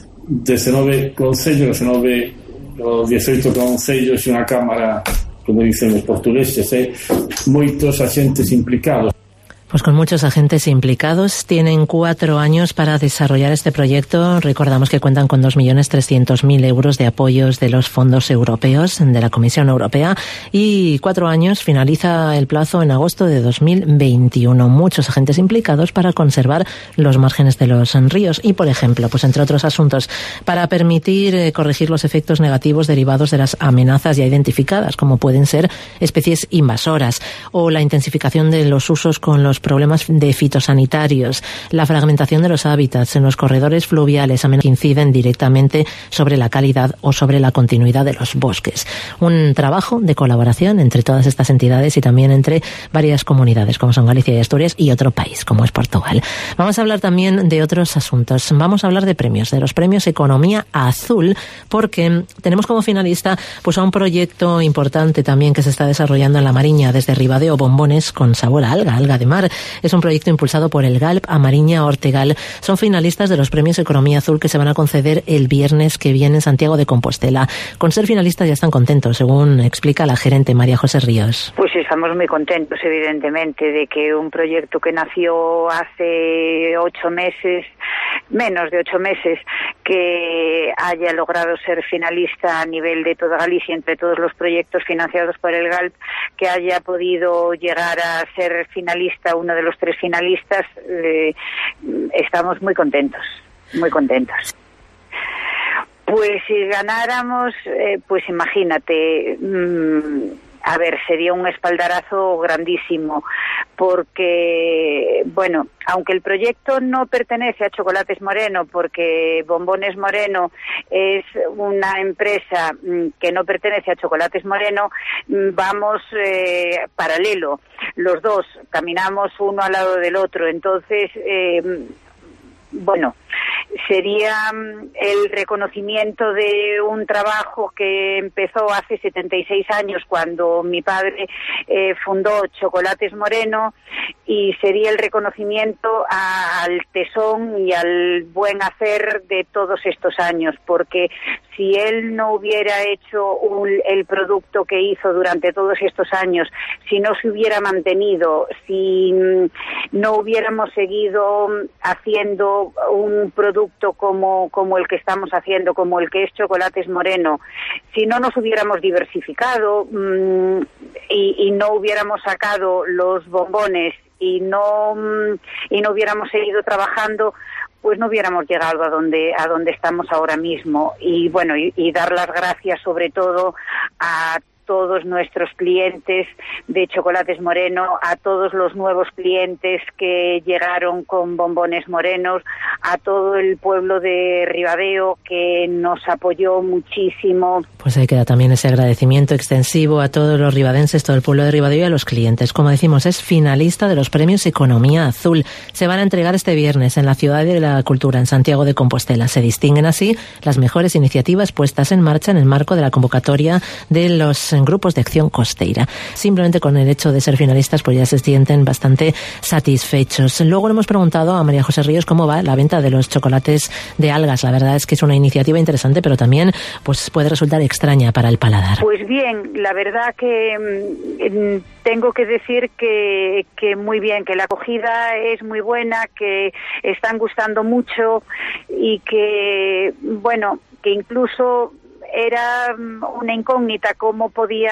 19 concellos, 18 concellos e unha cámara, como dicen os portugueses, moitos agentes implicados. Pues con muchos agentes implicados. Tienen 4 años para desarrollar este proyecto. Recordamos que cuentan con 2.300.000 euros de apoyos de los fondos europeos, de la Comisión Europea, y 4 años, finaliza el plazo en agosto de 2021. Muchos agentes implicados para conservar los márgenes de los ríos y, por ejemplo, pues entre otros asuntos, para permitir corregir los efectos negativos derivados de las amenazas ya identificadas, como pueden ser especies invasoras, o la intensificación de los usos con los problemas de fitosanitarios, la fragmentación de los hábitats en los corredores fluviales, amenazas que inciden directamente sobre la calidad o sobre la continuidad de los bosques. Un trabajo de colaboración entre todas estas entidades y también entre varias comunidades, como son Galicia y Asturias, y otro país, como es Portugal. Vamos a hablar también de otros asuntos. Vamos a hablar de premios, de los premios Economía Azul, porque tenemos como finalista pues a un proyecto importante también que se está desarrollando en La Mariña, desde Ribadeo, bombones con sabor a alga de mar. Es un proyecto impulsado por el GALP, Amariña Ortegal. Son finalistas de los premios Economía Azul que se van a conceder el viernes que viene en Santiago de Compostela. Con ser finalistas ya están contentos, según explica la gerente María José Ríos. Pues estamos muy contentos, evidentemente, de que un proyecto que nació hace 8 meses, menos de 8 meses, que haya logrado ser finalista a nivel de toda Galicia, entre todos los proyectos financiados por el GALP, que haya podido llegar a ser finalista, uno de los 3 finalistas. Estamos muy contentos, muy contentos. Pues si ganáramos, pues imagínate, a ver, sería un espaldarazo grandísimo, porque, bueno, aunque el proyecto no pertenece a Chocolates Moreno, porque Bombones Moreno es una empresa que no pertenece a Chocolates Moreno, vamos paralelo, los dos, caminamos uno al lado del otro, entonces, bueno, sería el reconocimiento de un trabajo que empezó hace 76 años cuando mi padre fundó Chocolates Moreno, y sería el reconocimiento al tesón y al buen hacer de todos estos años, porque si él no hubiera hecho el producto que hizo durante todos estos años, si no se hubiera mantenido, si no hubiéramos seguido haciendo un producto como el que estamos haciendo, como el que es Chocolates Moreno, si no nos hubiéramos diversificado y no hubiéramos sacado los bombones y no hubiéramos seguido trabajando, pues no hubiéramos llegado a donde estamos ahora mismo. Y bueno, y dar las gracias sobre todo a todos nuestros clientes de Chocolates Moreno, a todos los nuevos clientes que llegaron con Bombones Morenos, a todo el pueblo de Ribadeo que nos apoyó muchísimo. Pues ahí queda también ese agradecimiento extensivo a todos los ribadenses, todo el pueblo de Ribadeo y a los clientes. Como decimos, es finalista de los premios Economía Azul. Se van a entregar este viernes en la Ciudad de la Cultura, en Santiago de Compostela. Se distinguen así las mejores iniciativas puestas en marcha en el marco de la convocatoria de los grupos de acción costeira. Simplemente con el hecho de ser finalistas pues ya se sienten bastante satisfechos. Luego le hemos preguntado a María José Ríos cómo va la venta de los chocolates de algas. La verdad es que es una iniciativa interesante, pero también pues puede resultar extraña para el paladar. Pues bien, la verdad que tengo que decir que muy bien, que la acogida es muy buena, que están gustando mucho y que, bueno, que incluso era una incógnita cómo podía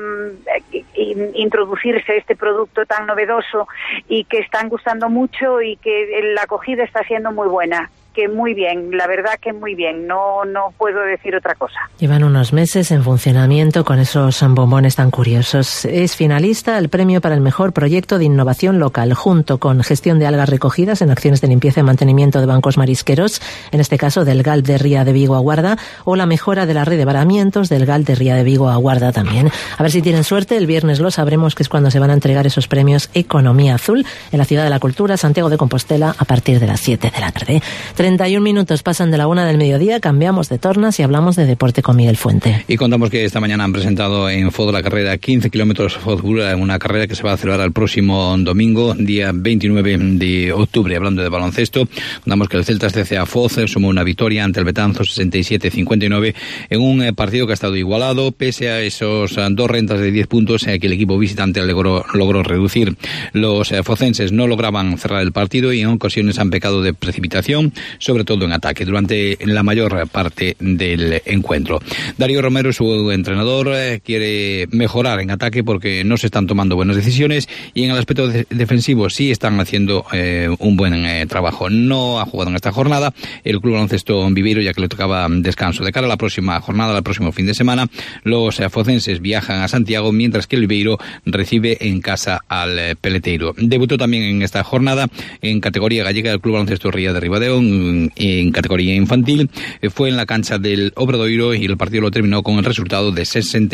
introducirse este producto tan novedoso, y que están gustando mucho y que la acogida está siendo muy buena. que muy bien, la verdad que muy bien, no puedo decir otra cosa. Llevan unos meses en funcionamiento con esos bombones tan curiosos. Es finalista el premio para el mejor proyecto de innovación local, junto con gestión de algas recogidas en acciones de limpieza y mantenimiento de bancos marisqueros, en este caso del GAL de Ría de Vigo a Guarda, o la mejora de la red de varamientos del GAL de Ría de Vigo a Guarda también. A ver si tienen suerte, el viernes lo sabremos, que es cuando se van a entregar esos premios Economía Azul en la Ciudad de la Cultura, Santiago de Compostela, a partir de las 7 de la tarde. 31 minutos pasan de la 1 del mediodía, cambiamos de tornas y hablamos de deporte con Miguel Fuente. Y contamos que esta mañana han presentado en FOD la carrera 15 kilómetros FOD, una carrera que se va a celebrar el próximo domingo, día 29 de octubre. Hablando de baloncesto, contamos que el Celtas CCA FOD sumó una victoria ante el Betanzos 67-59 en un partido que ha estado igualado, pese a esos dos rentas de 10 puntos que el equipo visitante logró reducir. Los focenses no lograban cerrar el partido y en ocasiones han pecado de precipitación, sobre todo en ataque, durante la mayor parte del encuentro. Darío Romero, su entrenador, quiere mejorar en ataque porque no se están tomando buenas decisiones, y en el aspecto defensivo sí están haciendo un buen trabajo. No ha jugado en esta jornada el Club Baloncesto Viveiro, ya que le tocaba descanso. De cara a la próxima jornada, al próximo fin de semana, los focenses viajan a Santiago, mientras que el Viveiro recibe en casa al Peleteiro. Debutó también en esta jornada en categoría gallega el Club Baloncesto Ría de Ribadeo, en categoría infantil. Fue en la cancha del Obradoiro y el partido lo terminó con el resultado de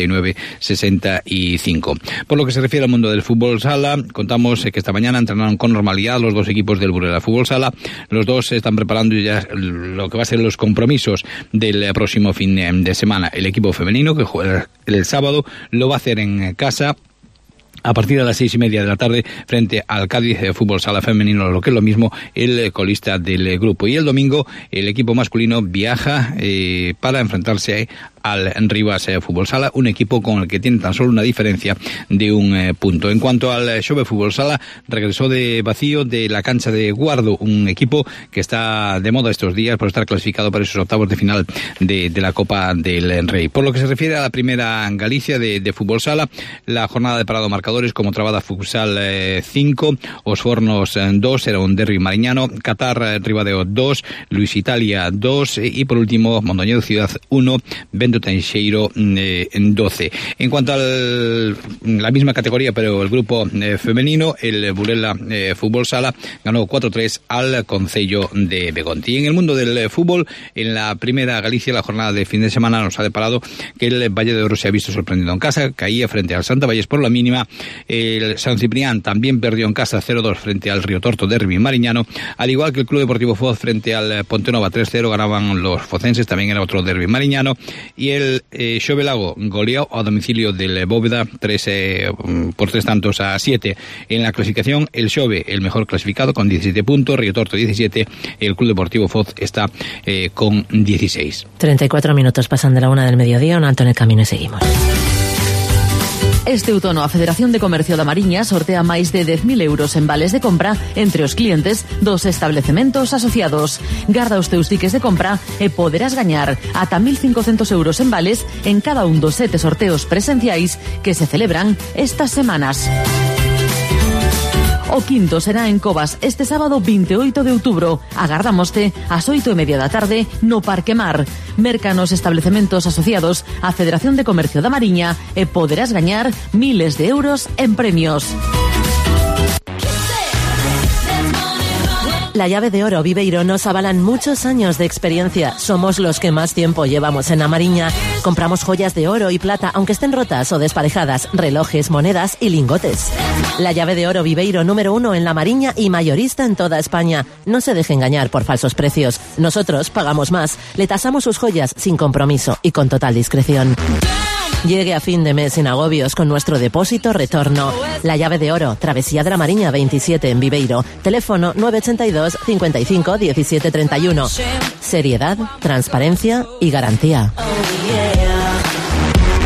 69-65. Por lo que se refiere al mundo del fútbol sala, contamos que esta mañana entrenaron con normalidad los dos equipos del Burela Fútbol Sala. Los dos se están preparando ya lo que va a ser los compromisos del próximo fin de semana. El equipo femenino, que juega el sábado, lo va a hacer en casa a partir de las 6:30 de la tarde frente al Cádiz Fútbol Sala femenino, lo que es lo mismo, el colista del grupo. Y el domingo el equipo masculino viaja para enfrentarse al Rivas Fútbol Sala, un equipo con el que tiene tan solo una diferencia de un punto. En cuanto al Xove Fútbol Sala, regresó de vacío de la cancha de Guardo, un equipo que está de moda estos días por estar clasificado para esos octavos de final de la Copa del Rey. Por lo que se refiere a la primera Galicia de Fútbol Sala, la jornada de parado marcadores como Trabada Futsal 5, Os Fornos 2, era un derbi mariñano, Qatar Ribadeo 2, Luis Italia 2 y por último Mondoñedo Ciudad 1, Tenxeiro 12. En cuanto a la misma categoría, pero el grupo femenino, el Burela Fútbol Sala ganó 4-3 al Concello de Begonte. Y en el mundo del fútbol, en la primera Galicia, la jornada de fin de semana nos ha deparado que el Valle de Oro se ha visto sorprendido en casa, caía frente al Santa Valles por la mínima. El San Ciprián también perdió en casa 0-2 frente al Río Torto derbi mariñano, al igual que el Club Deportivo Foz frente al Pontenova 3-0 ganaban los focenses, también era otro derbi mariñano. Y el Xove Lago goleó a domicilio del Bóveda 3-7 en la clasificación. El Xove, el mejor clasificado, con 17 puntos, Río Torto 17, el Club Deportivo Foz está con 16. 34 minutos pasan de la 1 del mediodía, un alto en el camino y seguimos. Este outono a Federación de Comercio da Mariña sortea máis de 10.000 euros en vales de compra entre os clientes dos establecementos asociados. Garda os teus tickets de compra e poderás gañar ata 1.500 euros en vales en cada un dos 7 sorteos presenciais que se celebran estas semanas. O quinto será en Covas este sábado 28 de outubro. Agardámoste ás 8:30 da tarde no Parque Mar. Merca nos establecementos asociados á Federación de Comercio da Mariña e poderás gañar miles de euros en premios. La Llave de Oro Viveiro nos avalan muchos años de experiencia. Somos los que más tiempo llevamos en la Mariña. Compramos joyas de oro y plata, aunque estén rotas o desparejadas, relojes, monedas y lingotes. La Llave de Oro Viveiro, número 1 en la Mariña y mayorista en toda España. No se deje engañar por falsos precios. Nosotros pagamos más. Le tasamos sus joyas sin compromiso y con total discreción. Llegue a fin de mes sin agobios con nuestro depósito retorno. La Llave de Oro, Travesía de la Mariña 27 en Viveiro. Teléfono 982 55 17 31. Seriedad, transparencia y garantía.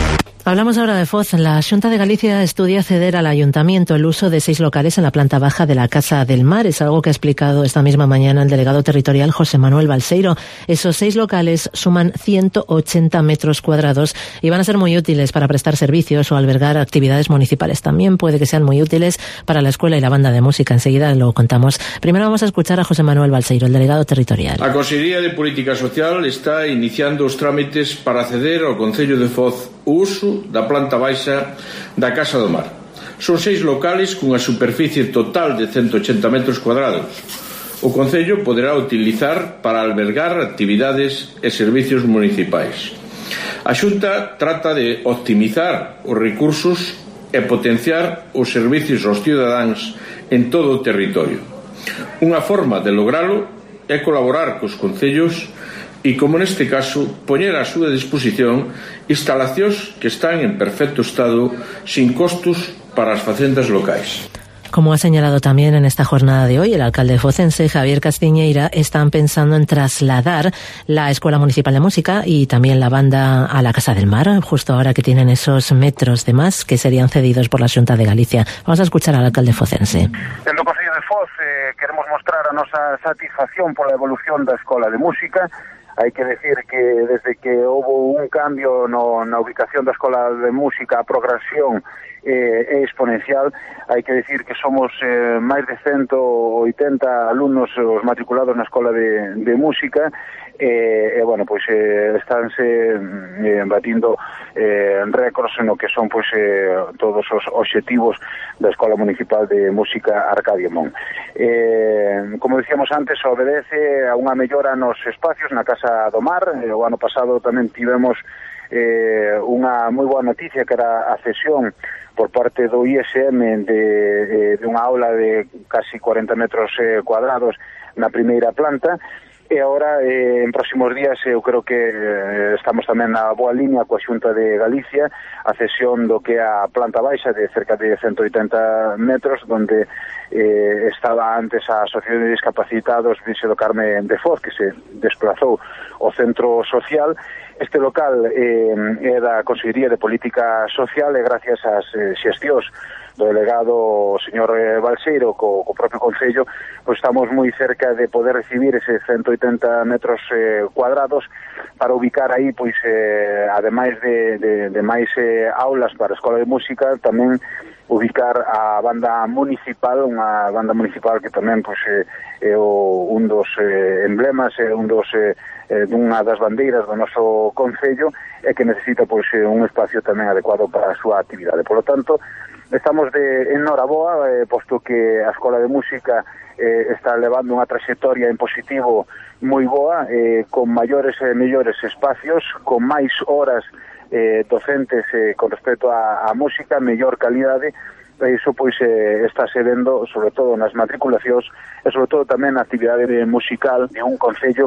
Hablamos ahora de Foz. La Xunta de Galicia estudia ceder al Ayuntamiento el uso de 6 locales en la planta baja de la Casa del Mar. Es algo que ha explicado esta misma mañana el delegado territorial José Manuel Balseiro. Esos 6 locales suman 180 metros cuadrados y van a ser muy útiles para prestar servicios o albergar actividades municipales. También puede que sean muy útiles para la escuela y la banda de música. Enseguida lo contamos. Primero vamos a escuchar a José Manuel Balseiro, el delegado territorial. A Consellería de Política Social está iniciando os trámites para ceder ao Concello de Foz o uso da planta baixa da Casa do Mar. Son 6 locales cunha superficie total de 180 metros cuadrados. O Concello poderá utilizar para albergar actividades e servicios municipais. A Xunta trata de optimizar os recursos e potenciar os servicios aos cidadáns en todo o territorio. Unha forma de logralo é colaborar cos concellos e, como neste caso, poñer á súa disposición instalacións que están en perfecto estado sin costos para as facendas locais. Como ha señalado también en esta jornada de hoy el alcalde focense Javier Castiñeira, están pensando en trasladar la Escuela Municipal de Música y también la banda a la Casa del Mar, justo ahora que tienen esos metros de más que serían cedidos por la Xunta de Galicia. Vamos a escuchar al alcalde focense. En o Concello de Foz queremos mostrar a nosa satisfacción pola evolución da Escola de Música. Hai que decir que desde que houve un cambio na ubicación da Escola de Música, a progresión é exponencial. Hai que decir que somos máis de 180 alumnos os matriculados na Escola de Música e bueno, pois estánse batindo récords no que son pois todos os obxectivos da Escola Municipal de Música Arcadio Mon. Como decíamos antes, obedece a unha mellora nos espacios na Casa do Mar. O ano pasado tamén tivemos unha moi boa noticia, que era a cesión por parte do ISM de unha aula de casi 40 metros cuadrados na primeira planta. E agora, en próximos días, eu creo que estamos tamén na boa línea coa Xunta de Galicia, a cesión do que é a planta baixa de cerca de 180 metros, donde estaba antes a Asociación de Discapacitados Virxe do Carme de Foz, que se desplazou ao centro social. Este local é da Consellería de Política Social e gracias ás xestións do delegado señor Balseiro co propio Concello, pois estamos moi cerca de poder recibir ese 180 metros cuadrados para ubicar aí, pois, ademais de máis aulas para a Escola de Música, tamén ubicar a banda municipal, unha banda municipal que tamén pois é un dos emblemas, é un dos dunha das bandeiras do noso concello e que necesita pois un espacio tamén adecuado para a súa actividade. Por lo tanto, estamos en noraboa, posto que a Escola de Música está levando unha trayectoria en positivo moi boa, con maiores e mellores espacios, con máis horas docentes con respecto a música, mellor calidade. Iso pois estáse vendo sobre todo nas matriculacións e sobre todo tamén na actividade musical de un concello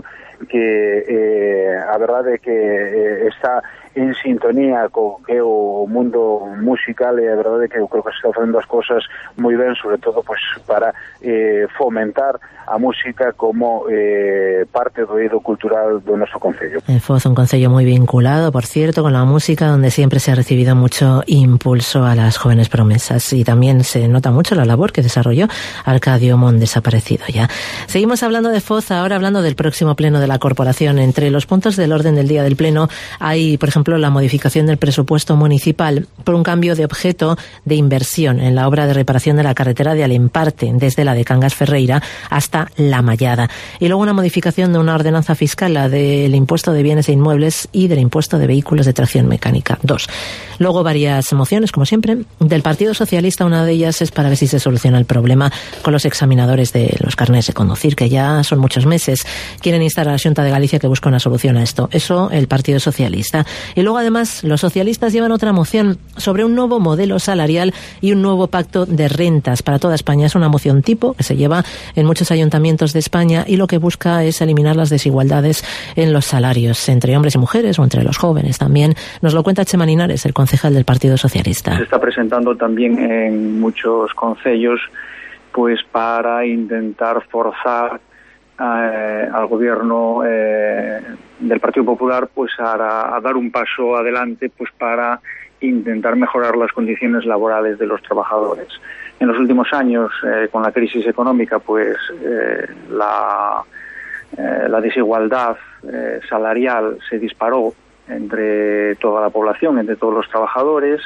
que a verdade é que está en sintonía co que é o mundo musical e a verdade é que eu creo que se está facendo as cousas moi ben, sobre todo pois para fomentar a música como parte do eido cultural do noso concello. Foz, un concello muy vinculado, por cierto, con la música, donde siempre se ha recibido mucho impulso a las jóvenes promesas y también se nota mucho la labor que desarrolló Arcadio Mon, desaparecido ya. Seguimos hablando de Foz, ahora hablando del próximo pleno de la corporación. Entre los puntos del orden del día del pleno hay, por ejemplo, la modificación del presupuesto municipal por un cambio de objeto de inversión en la obra de reparación de la carretera de Alemparte, desde la de Cangas Ferreira hasta La Mallada. Y luego una modificación de una ordenanza fiscal, la del impuesto de bienes e inmuebles y del impuesto de vehículos de tracción mecánica. 2. Luego varias mociones, como siempre, del Partido Socialista. Una de ellas es para ver si se soluciona el problema con los examinadores de los carnés de conducir, que ya son muchos meses. Quieren instar a la Xunta de Galicia que busque una solución a esto. Eso el Partido Socialista. Y luego, además, los socialistas llevan otra moción sobre un nuevo modelo salarial y un nuevo pacto de rentas para toda España. Es una moción tipo que se lleva en muchos ayuntamientos de España y lo que busca es eliminar las desigualdades en los salarios entre hombres y mujeres o entre los jóvenes también. Nos lo cuenta Chema Linares, el concejal del Partido Socialista. Se está presentando también en muchos concellos pues para intentar forzar al gobierno del Partido Popular pues a dar un paso adelante pues para intentar mejorar las condiciones laborales de los trabajadores. En los últimos años, con la crisis económica, pues la desigualdad salarial se disparó entre toda la población, entre todos los trabajadores,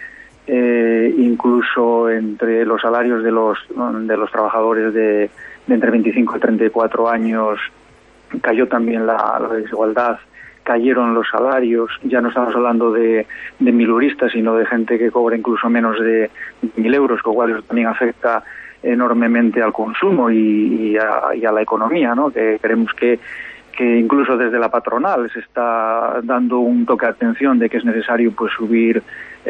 incluso entre los salarios de los trabajadores de entre 25 y 34 años cayó también la desigualdad, cayeron los salarios. Ya no estamos hablando de miluristas, sino de gente que cobra incluso menos de 1.000 euros, con lo cual eso también afecta enormemente al consumo y a la economía, ¿no? Que creemos que incluso desde la patronal se está dando un toque de atención de que es necesario pues subir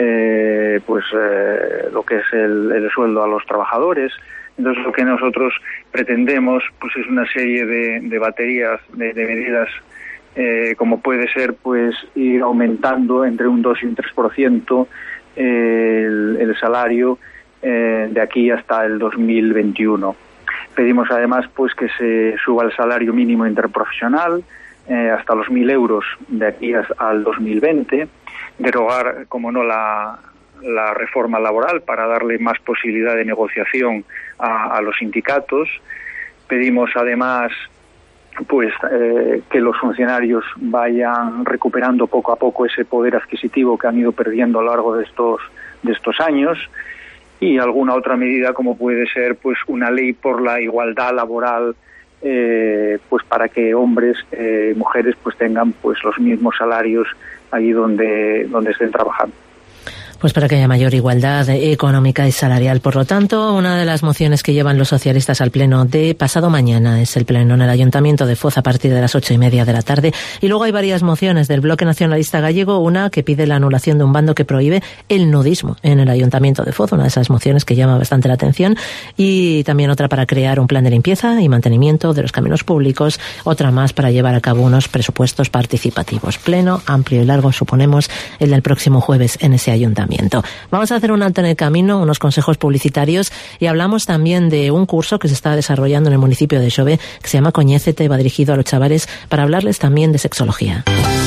lo que es el sueldo a los trabajadores. Entonces lo que nosotros pretendemos pues es una serie de baterías de medidas, como puede ser pues ir aumentando entre un 2 y un 3% el salario de aquí hasta el 2021. Pedimos además pues que se suba el salario mínimo interprofesional hasta los 1.000 euros de aquí al 2020, derogar, como no, la reforma laboral para darle más posibilidad de negociación a los sindicatos. Pedimos además pues que los funcionarios vayan recuperando poco a poco ese poder adquisitivo que han ido perdiendo a lo largo de estos años, y alguna otra medida como puede ser pues una ley por la igualdad laboral, pues para que hombres y mujeres pues tengan pues los mismos salarios allí donde estén trabajando. Pues para que haya mayor igualdad económica y salarial. Por lo tanto, una de las mociones que llevan los socialistas al pleno de pasado mañana es el pleno en el Ayuntamiento de Foz a partir de las 8:30 de la tarde. Y luego hay varias mociones del Bloque Nacionalista Gallego, una que pide la anulación de un bando que prohíbe el nudismo en el Ayuntamiento de Foz, una de esas mociones que llama bastante la atención, y también otra para crear un plan de limpieza y mantenimiento de los caminos públicos, otra más para llevar a cabo unos presupuestos participativos. Pleno amplio y largo, suponemos, el del próximo jueves en ese ayuntamiento. Vamos a hacer un alto en el camino, unos consejos publicitarios, y hablamos también de un curso que se está desarrollando en el municipio de Xove que se llama Coñécete, va dirigido a los chavales para hablarles también de sexología.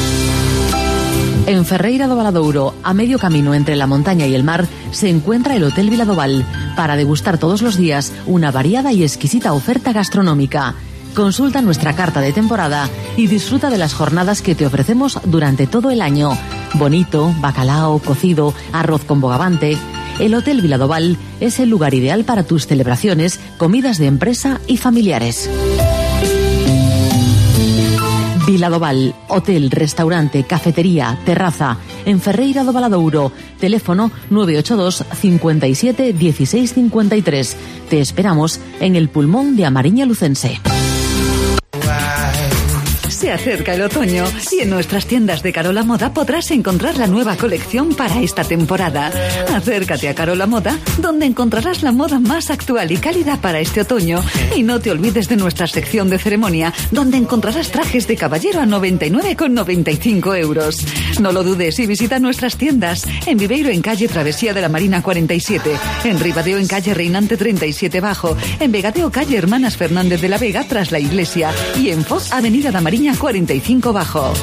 En Ferreira do Valadouro, a medio camino entre la montaña y el mar, se encuentra el Hotel Viladoval para degustar todos los días una variada y exquisita oferta gastronómica. Consulta nuestra carta de temporada y disfruta de las jornadas que te ofrecemos durante todo el año. Bonito, bacalao, cocido, arroz con bogavante. El Hotel Viladoval es el lugar ideal para tus celebraciones, comidas de empresa y familiares. Viladoval, hotel, restaurante, cafetería, terraza, en Ferreira do Valadouro. Teléfono 982 57 16 53. Te esperamos en el pulmón de Amariña Lucense. Se acerca el otoño y en nuestras tiendas de Carola Moda podrás encontrar la nueva colección para esta temporada. Acércate a Carola Moda, donde encontrarás la moda más actual y cálida para este otoño. Y no te olvides de nuestra sección de ceremonia, donde encontrarás trajes de caballero a 99,95 euros. No lo dudes y visita nuestras tiendas. En Viveiro, en calle Travesía de la Marina 47. En Ribadeo, en calle Reinante 37 Bajo. En Vegadeo, calle Hermanas Fernández de la Vega, tras la iglesia. Y en Foz, avenida da Mariña 45 Bajo.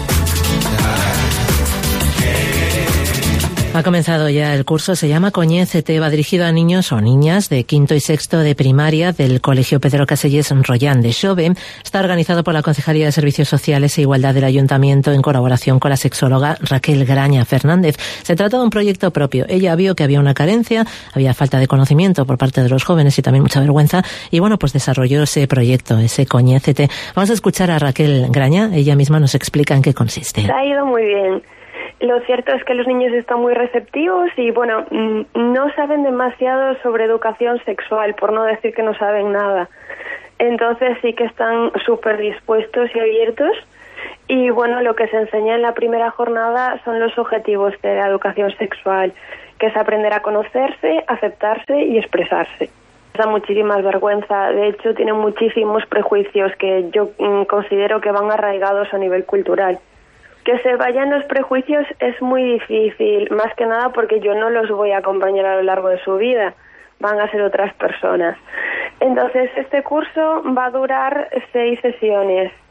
Ha comenzado ya el curso, se llama Coñécete, va dirigido a niños o niñas de quinto y sexto de primaria del Colegio Pedro Caselles Rollán de Xove. Está organizado por la Concejalía de Servicios Sociales e Igualdad del Ayuntamiento en colaboración con la sexóloga Raquel Graña Fernández. Se trata de un proyecto propio. Ella vio que había una carencia, había falta de conocimiento por parte de los jóvenes y también mucha vergüenza, y bueno, pues desarrolló ese proyecto, ese Coñécete. Vamos a escuchar a Raquel Graña, ella misma nos explica en qué consiste. Ha ido muy bien. Lo cierto es que los niños están muy receptivos y, bueno, no saben demasiado sobre educación sexual, por no decir que no saben nada. Entonces sí que están súper dispuestos y abiertos. Y, bueno, lo que se enseña en la primera jornada son los objetivos de la educación sexual, que es aprender a conocerse, aceptarse y expresarse. Da muchísima vergüenza. De hecho, tienen muchísimos prejuicios que yo considero que van arraigados a nivel cultural. Que se vayan los prejuicios es muy difícil, más que nada porque yo no los voy a acompañar a lo largo de su vida, van a ser otras personas. Entonces, este curso va a durar 6 sesiones,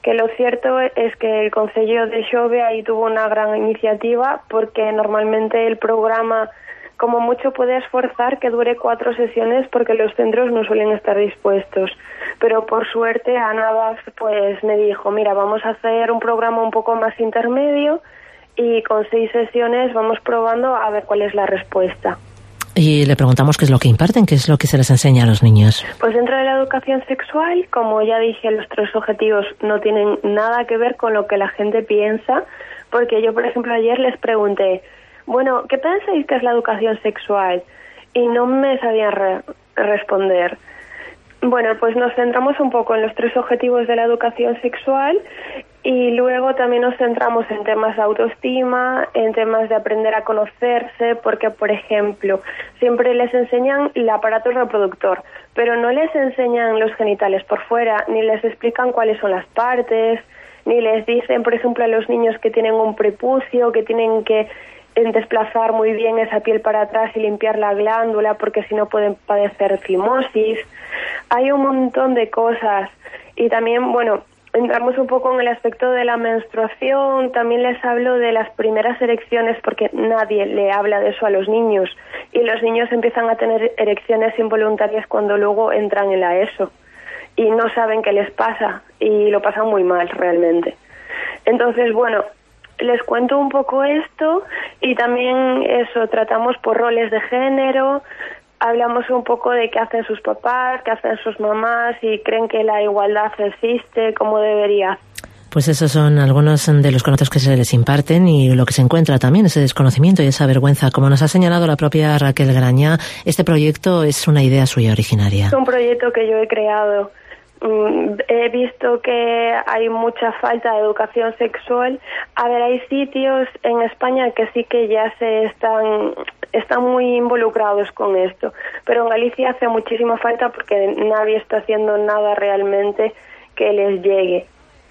que lo cierto es que el Concello de Xove ahí tuvo una gran iniciativa, porque normalmente el programa como mucho puede esforzar que dure 4 sesiones, porque los centros no suelen estar dispuestos. Pero por suerte Ana Vaz pues me dijo, mira, vamos a hacer un programa un poco más intermedio y con 6 sesiones vamos probando a ver cuál es la respuesta. Y le preguntamos qué es lo que imparten, qué es lo que se les enseña a los niños. Pues dentro de la educación sexual, como ya dije, los 3 objetivos no tienen nada que ver con lo que la gente piensa, porque yo, por ejemplo, ayer les pregunté, bueno, ¿qué pensáis que es la educación sexual? Y no me sabían responder. Bueno, pues nos centramos un poco en los 3 objetivos de la educación sexual y luego también nos centramos en temas de autoestima, en temas de aprender a conocerse, porque, por ejemplo, siempre les enseñan el aparato reproductor, pero no les enseñan los genitales por fuera, ni les explican cuáles son las partes, ni les dicen, por ejemplo, a los niños que tienen un prepucio, que tienen que desplazar muy bien esa piel para atrás y limpiar la glándula, porque si no pueden padecer fimosis. Hay un montón de cosas. Y también, bueno, entramos un poco en el aspecto de la menstruación. También les hablo de las primeras erecciones, porque nadie le habla de eso a los niños. Y los niños empiezan a tener erecciones involuntarias cuando luego entran en la ESO. Y no saben qué les pasa. Y lo pasan muy mal, realmente. Entonces, bueno, les cuento un poco esto y también eso, tratamos por roles de género, hablamos un poco de qué hacen sus papás, qué hacen sus mamás, y creen que la igualdad existe, cómo debería. Pues esos son algunos de los conocimientos que se les imparten y lo que se encuentra también, ese desconocimiento y esa vergüenza. Como nos ha señalado la propia Raquel Graña, este proyecto es una idea suya originaria. Es un proyecto que yo he creado. He visto que hay mucha falta de educación sexual. A ver, hay sitios en España que sí que ya están muy involucrados con esto, pero en Galicia hace muchísima falta porque nadie está haciendo nada realmente que les llegue.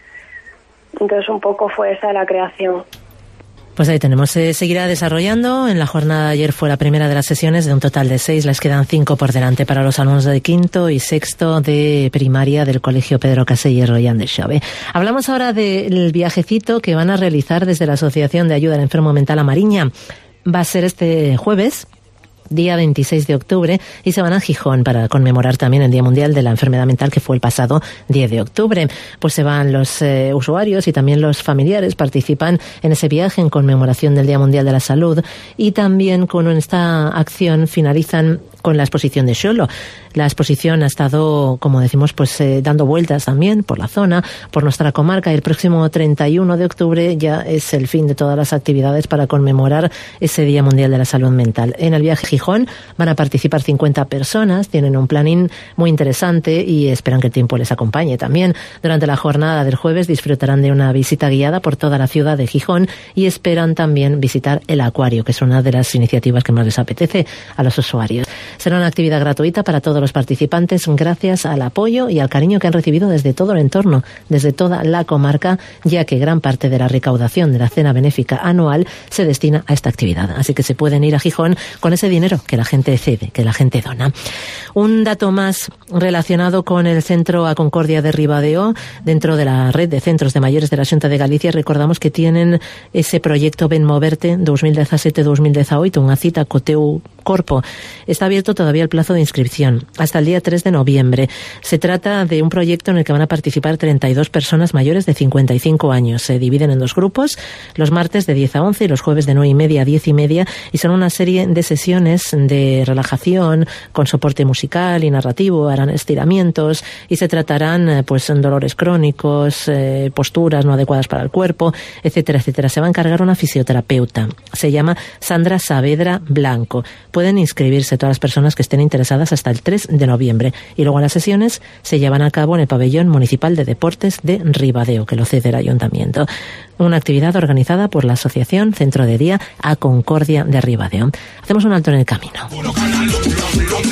Entonces un poco fue esa la creación. Pues ahí tenemos, se seguirá desarrollando. En la jornada de ayer fue la primera de las sesiones, de un total de 6, les quedan 5 por delante para los alumnos de 5º y 6º de primaria del Colegio Pedro Casellero y de Xove. Hablamos ahora del viajecito que van a realizar desde la Asociación de Ayuda al Enfermo Mental A Mariña. Va a ser este jueves, día 26 de octubre, y se van a Gijón para conmemorar también el Día Mundial de la Enfermedad Mental, que fue el pasado 10 de octubre. Pues se van los usuarios y también los familiares, participan en ese viaje en conmemoración del Día Mundial de la Salud, y también con esta acción finalizan con la exposición de Xolo. La exposición ha estado, como decimos, pues dando vueltas también por la zona, por nuestra comarca. El próximo 31 de octubre ya es el fin de todas las actividades para conmemorar ese Día Mundial de la Salud Mental. En el viaje a Gijón van a participar 50 personas, tienen un planning muy interesante y esperan que el tiempo les acompañe también. Durante la jornada del jueves disfrutarán de una visita guiada por toda la ciudad de Gijón y esperan también visitar el acuario, que es una de las iniciativas que más les apetece a los usuarios. Será una actividad gratuita para todos los participantes, gracias al apoyo y al cariño que han recibido desde todo el entorno, desde toda la comarca, ya que gran parte de la recaudación de la cena benéfica anual se destina a esta actividad. Así que se pueden ir a Gijón con ese dinero que la gente cede, que la gente dona. Un dato más relacionado con el Centro A Concordia de Ribadeo, dentro de la red de centros de mayores de la Xunta de Galicia. Recordamos que tienen ese proyecto Ben Moverte 2017-2018, unha cita co teu corpo. Está abierto todavía el plazo de inscripción hasta el día 3 de noviembre. Se trata de un proyecto en el que van a participar 32 personas mayores de 55 años. Se dividen en 2 grupos, los martes de 10 a 11 y los jueves de 9:30 a 10:30, y son una serie de sesiones de relajación con soporte musical y narrativo. Harán estiramientos y se tratarán pues dolores crónicos, posturas no adecuadas para el cuerpo, etcétera, etcétera. Se va a encargar una fisioterapeuta. Se llama Sandra Saavedra Blanco. Pueden inscribirse todas las personas que estén interesadas hasta el 3 de noviembre. Y luego las sesiones se llevan a cabo en el Pabellón Municipal de Deportes de Ribadeo, que lo cede el Ayuntamiento. Una actividad organizada por la Asociación Centro de Día A Concordia de Ribadeo. Hacemos un alto en el camino.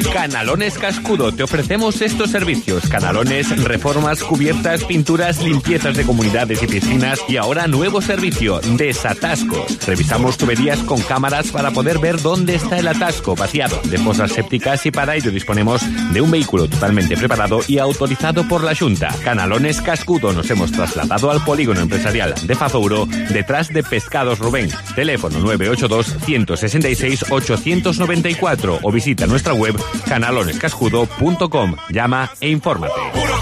Canalones Cascudo, te ofrecemos estos servicios: canalones, reformas, cubiertas, pinturas, limpiezas de comunidades y piscinas, y ahora nuevo servicio, desatascos. Revisamos tuberías con cámaras para poder ver dónde está el atasco, vaciado de fosas sépticas, y para ello disponemos de un vehículo totalmente preparado y autorizado por la Xunta. Canalones Cascudo, nos hemos trasladado al polígono empresarial de Fazouro, detrás de Pescados Rubén. Teléfono 982-166-894 o visita nuestra web canalonescascudo.com. Llama e infórmate.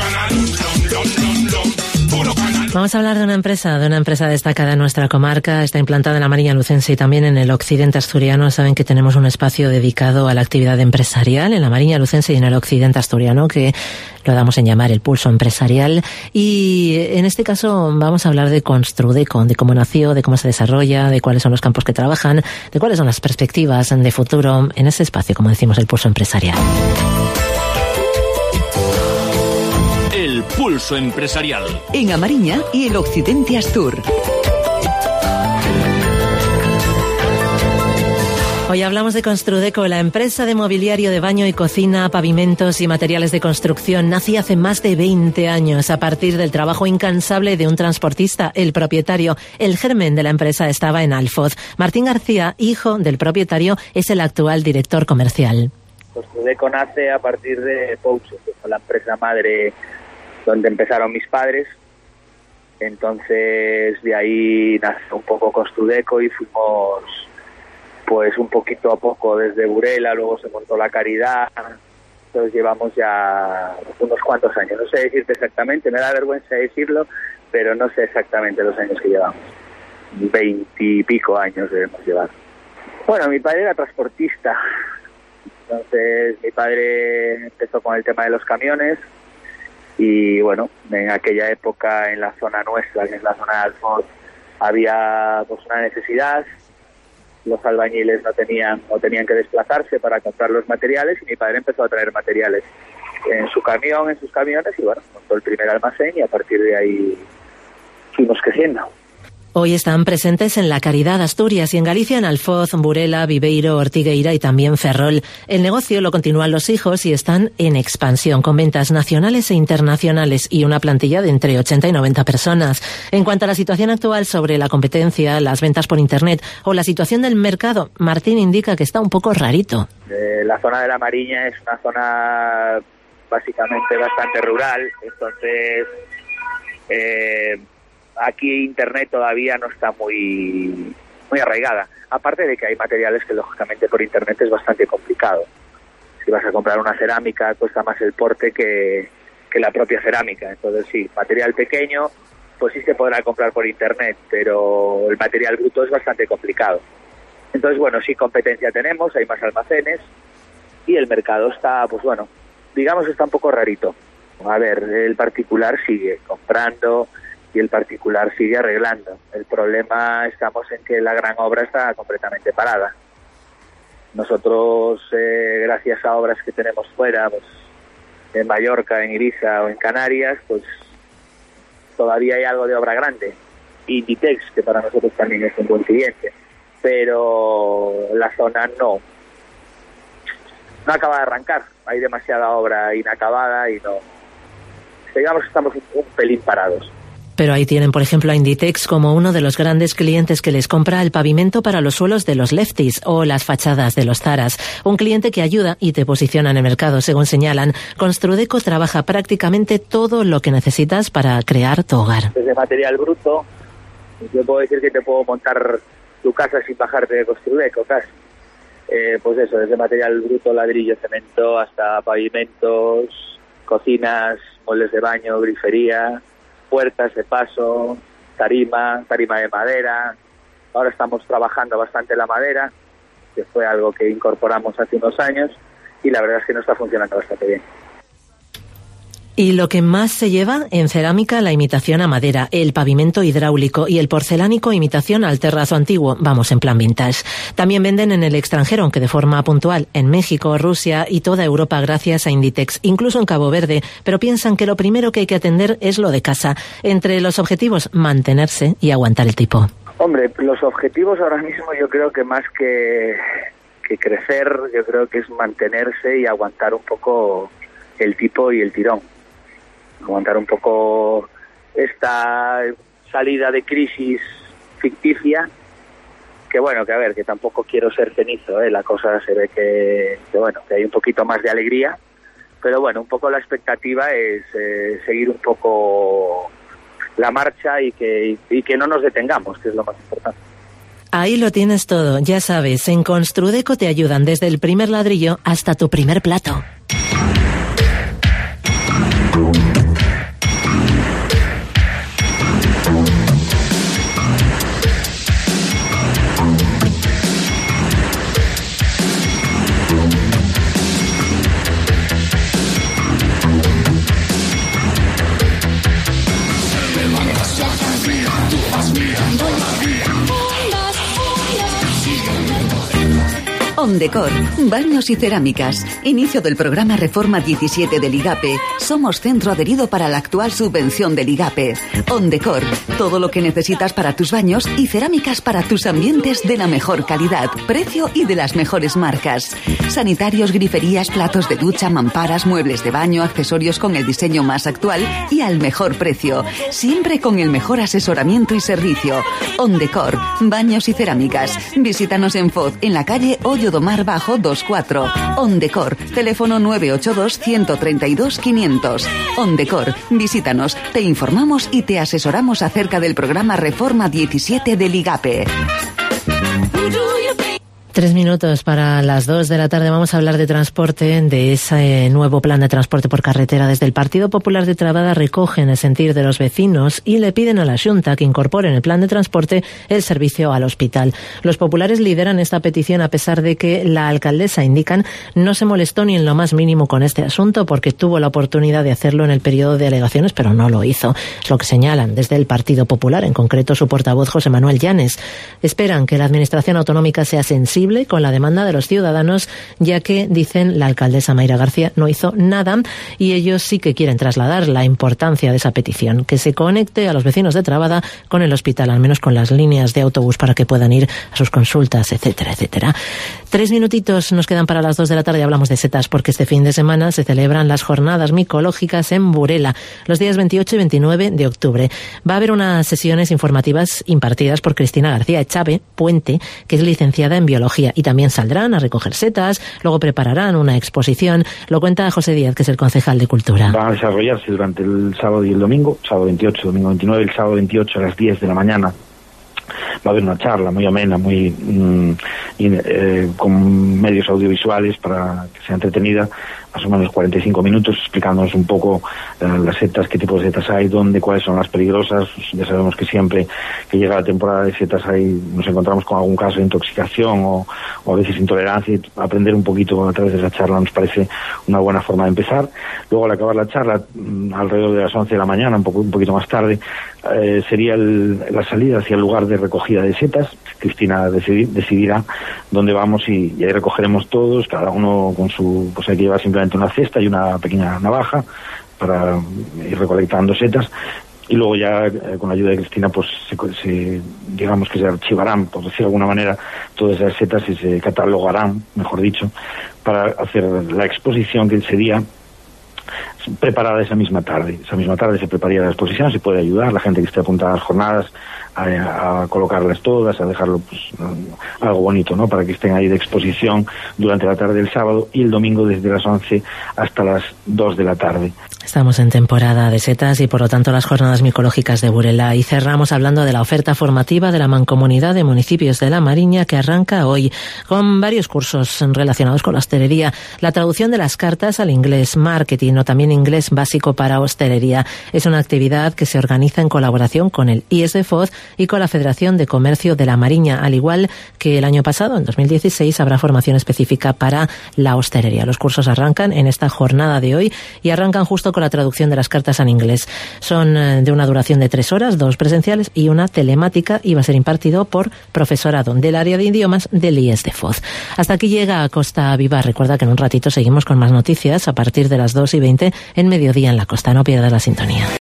Vamos a hablar de una empresa destacada en nuestra comarca. Está implantada en la Mariña Lucense y también en el occidente asturiano. Saben que tenemos un espacio dedicado a la actividad empresarial en la Mariña Lucense y en el occidente asturiano, que lo damos en llamar el Pulso Empresarial. Y en este caso vamos a hablar de Construdeco, de cómo nació, de cómo se desarrolla, de cuáles son los campos que trabajan, de cuáles son las perspectivas de futuro en ese espacio, como decimos, el Pulso Empresarial. El Pulso Empresarial. En A Mariña y el occidente Astur. Hoy hablamos de Construdeco, la empresa de mobiliario de baño y cocina, pavimentos y materiales de construcción. Nació hace más de 20 años a partir del trabajo incansable de un transportista, el propietario. El germen de la empresa estaba en Alfoz. Martín García, hijo del propietario, es el actual director comercial. Construdeco nace a partir de Pouso, que fue la empresa madre donde empezaron mis padres. Entonces de ahí nació un poco Construdeco y fuimos pues un poquito a poco desde Burela, luego se montó La Caridad. Entonces llevamos ya unos cuantos años, no sé decirte exactamente, me da vergüenza decirlo, pero no sé exactamente los años que llevamos. 20 y pico años debemos llevar. Bueno, mi padre era transportista, entonces mi padre empezó con el tema de los camiones. Y bueno, en aquella época en la zona nuestra, que es la zona de Alfoz, había pues una necesidad. Los albañiles no tenían que desplazarse para comprar los materiales, y mi padre empezó a traer materiales en su camión, en sus camiones, y bueno, montó el primer almacén y a partir de ahí fuimos creciendo. Hoy están presentes en La Caridad, Asturias, y en Galicia, en Alfoz, Burela, Viveiro, Ortigueira y también Ferrol. El negocio lo continúan los hijos y están en expansión, con ventas nacionales e internacionales y una plantilla de entre 80 y 90 personas. En cuanto a la situación actual sobre la competencia, las ventas por Internet o la situación del mercado, Martín indica que está un poco rarito. La zona de la Mariña es una zona básicamente bastante rural, entonces aquí Internet todavía no está muy arraigada. Aparte de que hay materiales que lógicamente por Internet es bastante complicado. Si vas a comprar una cerámica cuesta más el porte que la propia cerámica. Entonces sí, material pequeño pues sí se podrá comprar por Internet, pero el material bruto es bastante complicado. Entonces bueno, sí, competencia tenemos, hay más almacenes y el mercado está, pues bueno, digamos está un poco rarito. A ver, el particular sigue comprando y el particular sigue arreglando. El problema estamos en que la gran obra está completamente parada. Nosotros, gracias a obras que tenemos fuera, pues en Mallorca, en Ibiza o en Canarias, pues todavía hay algo de obra grande. Inditex, que para nosotros también es un buen cliente, pero la zona no acaba de arrancar. Hay demasiada obra inacabada y no, digamos que estamos un pelín parados. Pero ahí tienen, por ejemplo, a Inditex como uno de los grandes clientes que les compra el pavimento para los suelos de los Lefties o las fachadas de los Zaras. Un cliente que ayuda y te posiciona en el mercado, según señalan. Construdeco trabaja prácticamente todo lo que necesitas para crear tu hogar. Desde material bruto, yo puedo decir que te puedo montar tu casa sin bajarte de Construdeco, casi. Pues eso, desde material bruto, ladrillo, cemento, hasta pavimentos, cocinas, muebles de baño, grifería, puertas de paso, tarima de madera. Ahora estamos trabajando bastante la madera, que fue algo que incorporamos hace unos años, y la verdad es que nos está funcionando bastante bien. Y lo que más se lleva en cerámica, la imitación a madera, el pavimento hidráulico y el porcelánico, imitación al terrazo antiguo, vamos, en plan vintage. También venden en el extranjero, aunque de forma puntual, en México, Rusia y toda Europa gracias a Inditex, incluso en Cabo Verde, pero piensan que lo primero que hay que atender es lo de casa. Entre los objetivos, mantenerse y aguantar el tipo. Hombre, los objetivos ahora mismo yo creo que más que que crecer, yo creo que es mantenerse y aguantar un poco el tipo y el tirón. Aguantar un poco esta salida de crisis ficticia, que bueno, que a ver, que tampoco quiero ser cenizo, la cosa se ve que bueno, que hay un poquito más de alegría, pero bueno, un poco la expectativa es seguir un poco la marcha y que no nos detengamos, que es lo más importante. Ahí lo tienes todo, ya sabes, en Construdeco te ayudan desde el primer ladrillo hasta tu primer plato. Ondecor, baños y cerámicas. Inicio del programa Reforma 17 del IGAPE. Somos centro adherido para la actual subvención del IGAPE. Ondecor, todo lo que necesitas para tus baños y cerámicas para tus ambientes de la mejor calidad, precio y de las mejores marcas. Sanitarios, griferías, platos de ducha, mamparas, muebles de baño, accesorios con el diseño más actual y al mejor precio. Siempre con el mejor asesoramiento y servicio. Ondecor, baños y cerámicas. Visítanos en Foz, en la calle Hoyo Domar Bajo 24. Ondecor, teléfono 982-132-500. Ondecor, visítanos, te informamos y te asesoramos acerca del programa Reforma 17 del IGAPE. 3 minutos para las 2 de la tarde. Vamos a hablar de transporte, de ese nuevo plan de transporte por carretera. Desde el Partido Popular de Trabada recogen el sentir de los vecinos y le piden a la Xunta que incorpore en el plan de transporte el servicio al hospital. Los populares lideran esta petición a pesar de que la alcaldesa, indican, no se molestó ni en lo más mínimo con este asunto porque tuvo la oportunidad de hacerlo en el periodo de alegaciones, pero no lo hizo. Es lo que señalan desde el Partido Popular, en concreto su portavoz José Manuel Llanes. Esperan que la Administración autonómica sea sensible con la demanda de los ciudadanos, ya que, dicen, la alcaldesa Mayra García no hizo nada y ellos sí que quieren trasladar la importancia de esa petición, que se conecte a los vecinos de Trabada con el hospital, al menos con las líneas de autobús para que puedan ir a sus consultas, etcétera, etcétera. 3 minutitos nos quedan para las 2 de la tarde y hablamos de setas porque este fin de semana se celebran las jornadas micológicas en Burela, los días 28 y 29 de octubre. Va a haber unas sesiones informativas impartidas por Cristina García Echave Puente, que es licenciada en biología, y también saldrán a recoger setas, luego prepararán una exposición. Lo cuenta José Díaz, que es el concejal de Cultura. Van a desarrollarse durante el sábado y el domingo, sábado 28, domingo 29, el sábado 28 a las 10 de la mañana. Va a haber una charla muy amena, muy con medios audiovisuales para que sea entretenida, más o menos 45 minutos, explicándonos un poco las setas, qué tipos de setas hay, dónde, cuáles son las peligrosas. Ya sabemos que siempre que llega la temporada de setas nos encontramos con algún caso de intoxicación o a veces intolerancia, y aprender un poquito a través de esa charla nos parece una buena forma de empezar. Luego, al acabar la charla, alrededor de las 11 de la mañana, un poquito más tarde, sería la salida hacia el lugar de recogida de setas. Cristina decidirá dónde vamos y ahí recogeremos todos, cada uno con su, pues hay que llevar simplemente una cesta y una pequeña navaja para ir recolectando setas, y luego ya con la ayuda de Cristina pues digamos que se archivarán, por decir de alguna manera, todas esas setas y se catalogarán, mejor dicho, para hacer la exposición que sería preparada esa misma tarde. Esa misma tarde se prepararía la exposición, se puede ayudar la gente que esté apuntada a las jornadas a colocarlas todas, a dejarlo pues algo bonito, ¿no? Para que estén ahí de exposición durante la tarde del sábado y el domingo desde las 11 hasta las 2 de la tarde. Estamos en temporada de setas y por lo tanto las jornadas micológicas de Burela, y cerramos hablando de la oferta formativa de la Mancomunidad de Municipios de La Mariña, que arranca hoy con varios cursos relacionados con la hostelería, la traducción de las cartas al inglés, marketing o también inglés básico para hostelería. Es una actividad que se organiza en colaboración con el IES de Foz y con la Federación de Comercio de La Mariña, al igual que el año pasado, en 2016, habrá formación específica para la hostelería. Los cursos arrancan en esta jornada de hoy y arrancan justo con la traducción de las cartas en inglés. Son de una duración de 3 horas, 2 presenciales y una telemática, y va a ser impartido por profesorado del área de idiomas del IES de Foz. Hasta aquí llega Costa Viva. Recuerda que en un ratito seguimos con más noticias a partir de las 2:20 en Mediodía en la Costa. No pierdas la sintonía.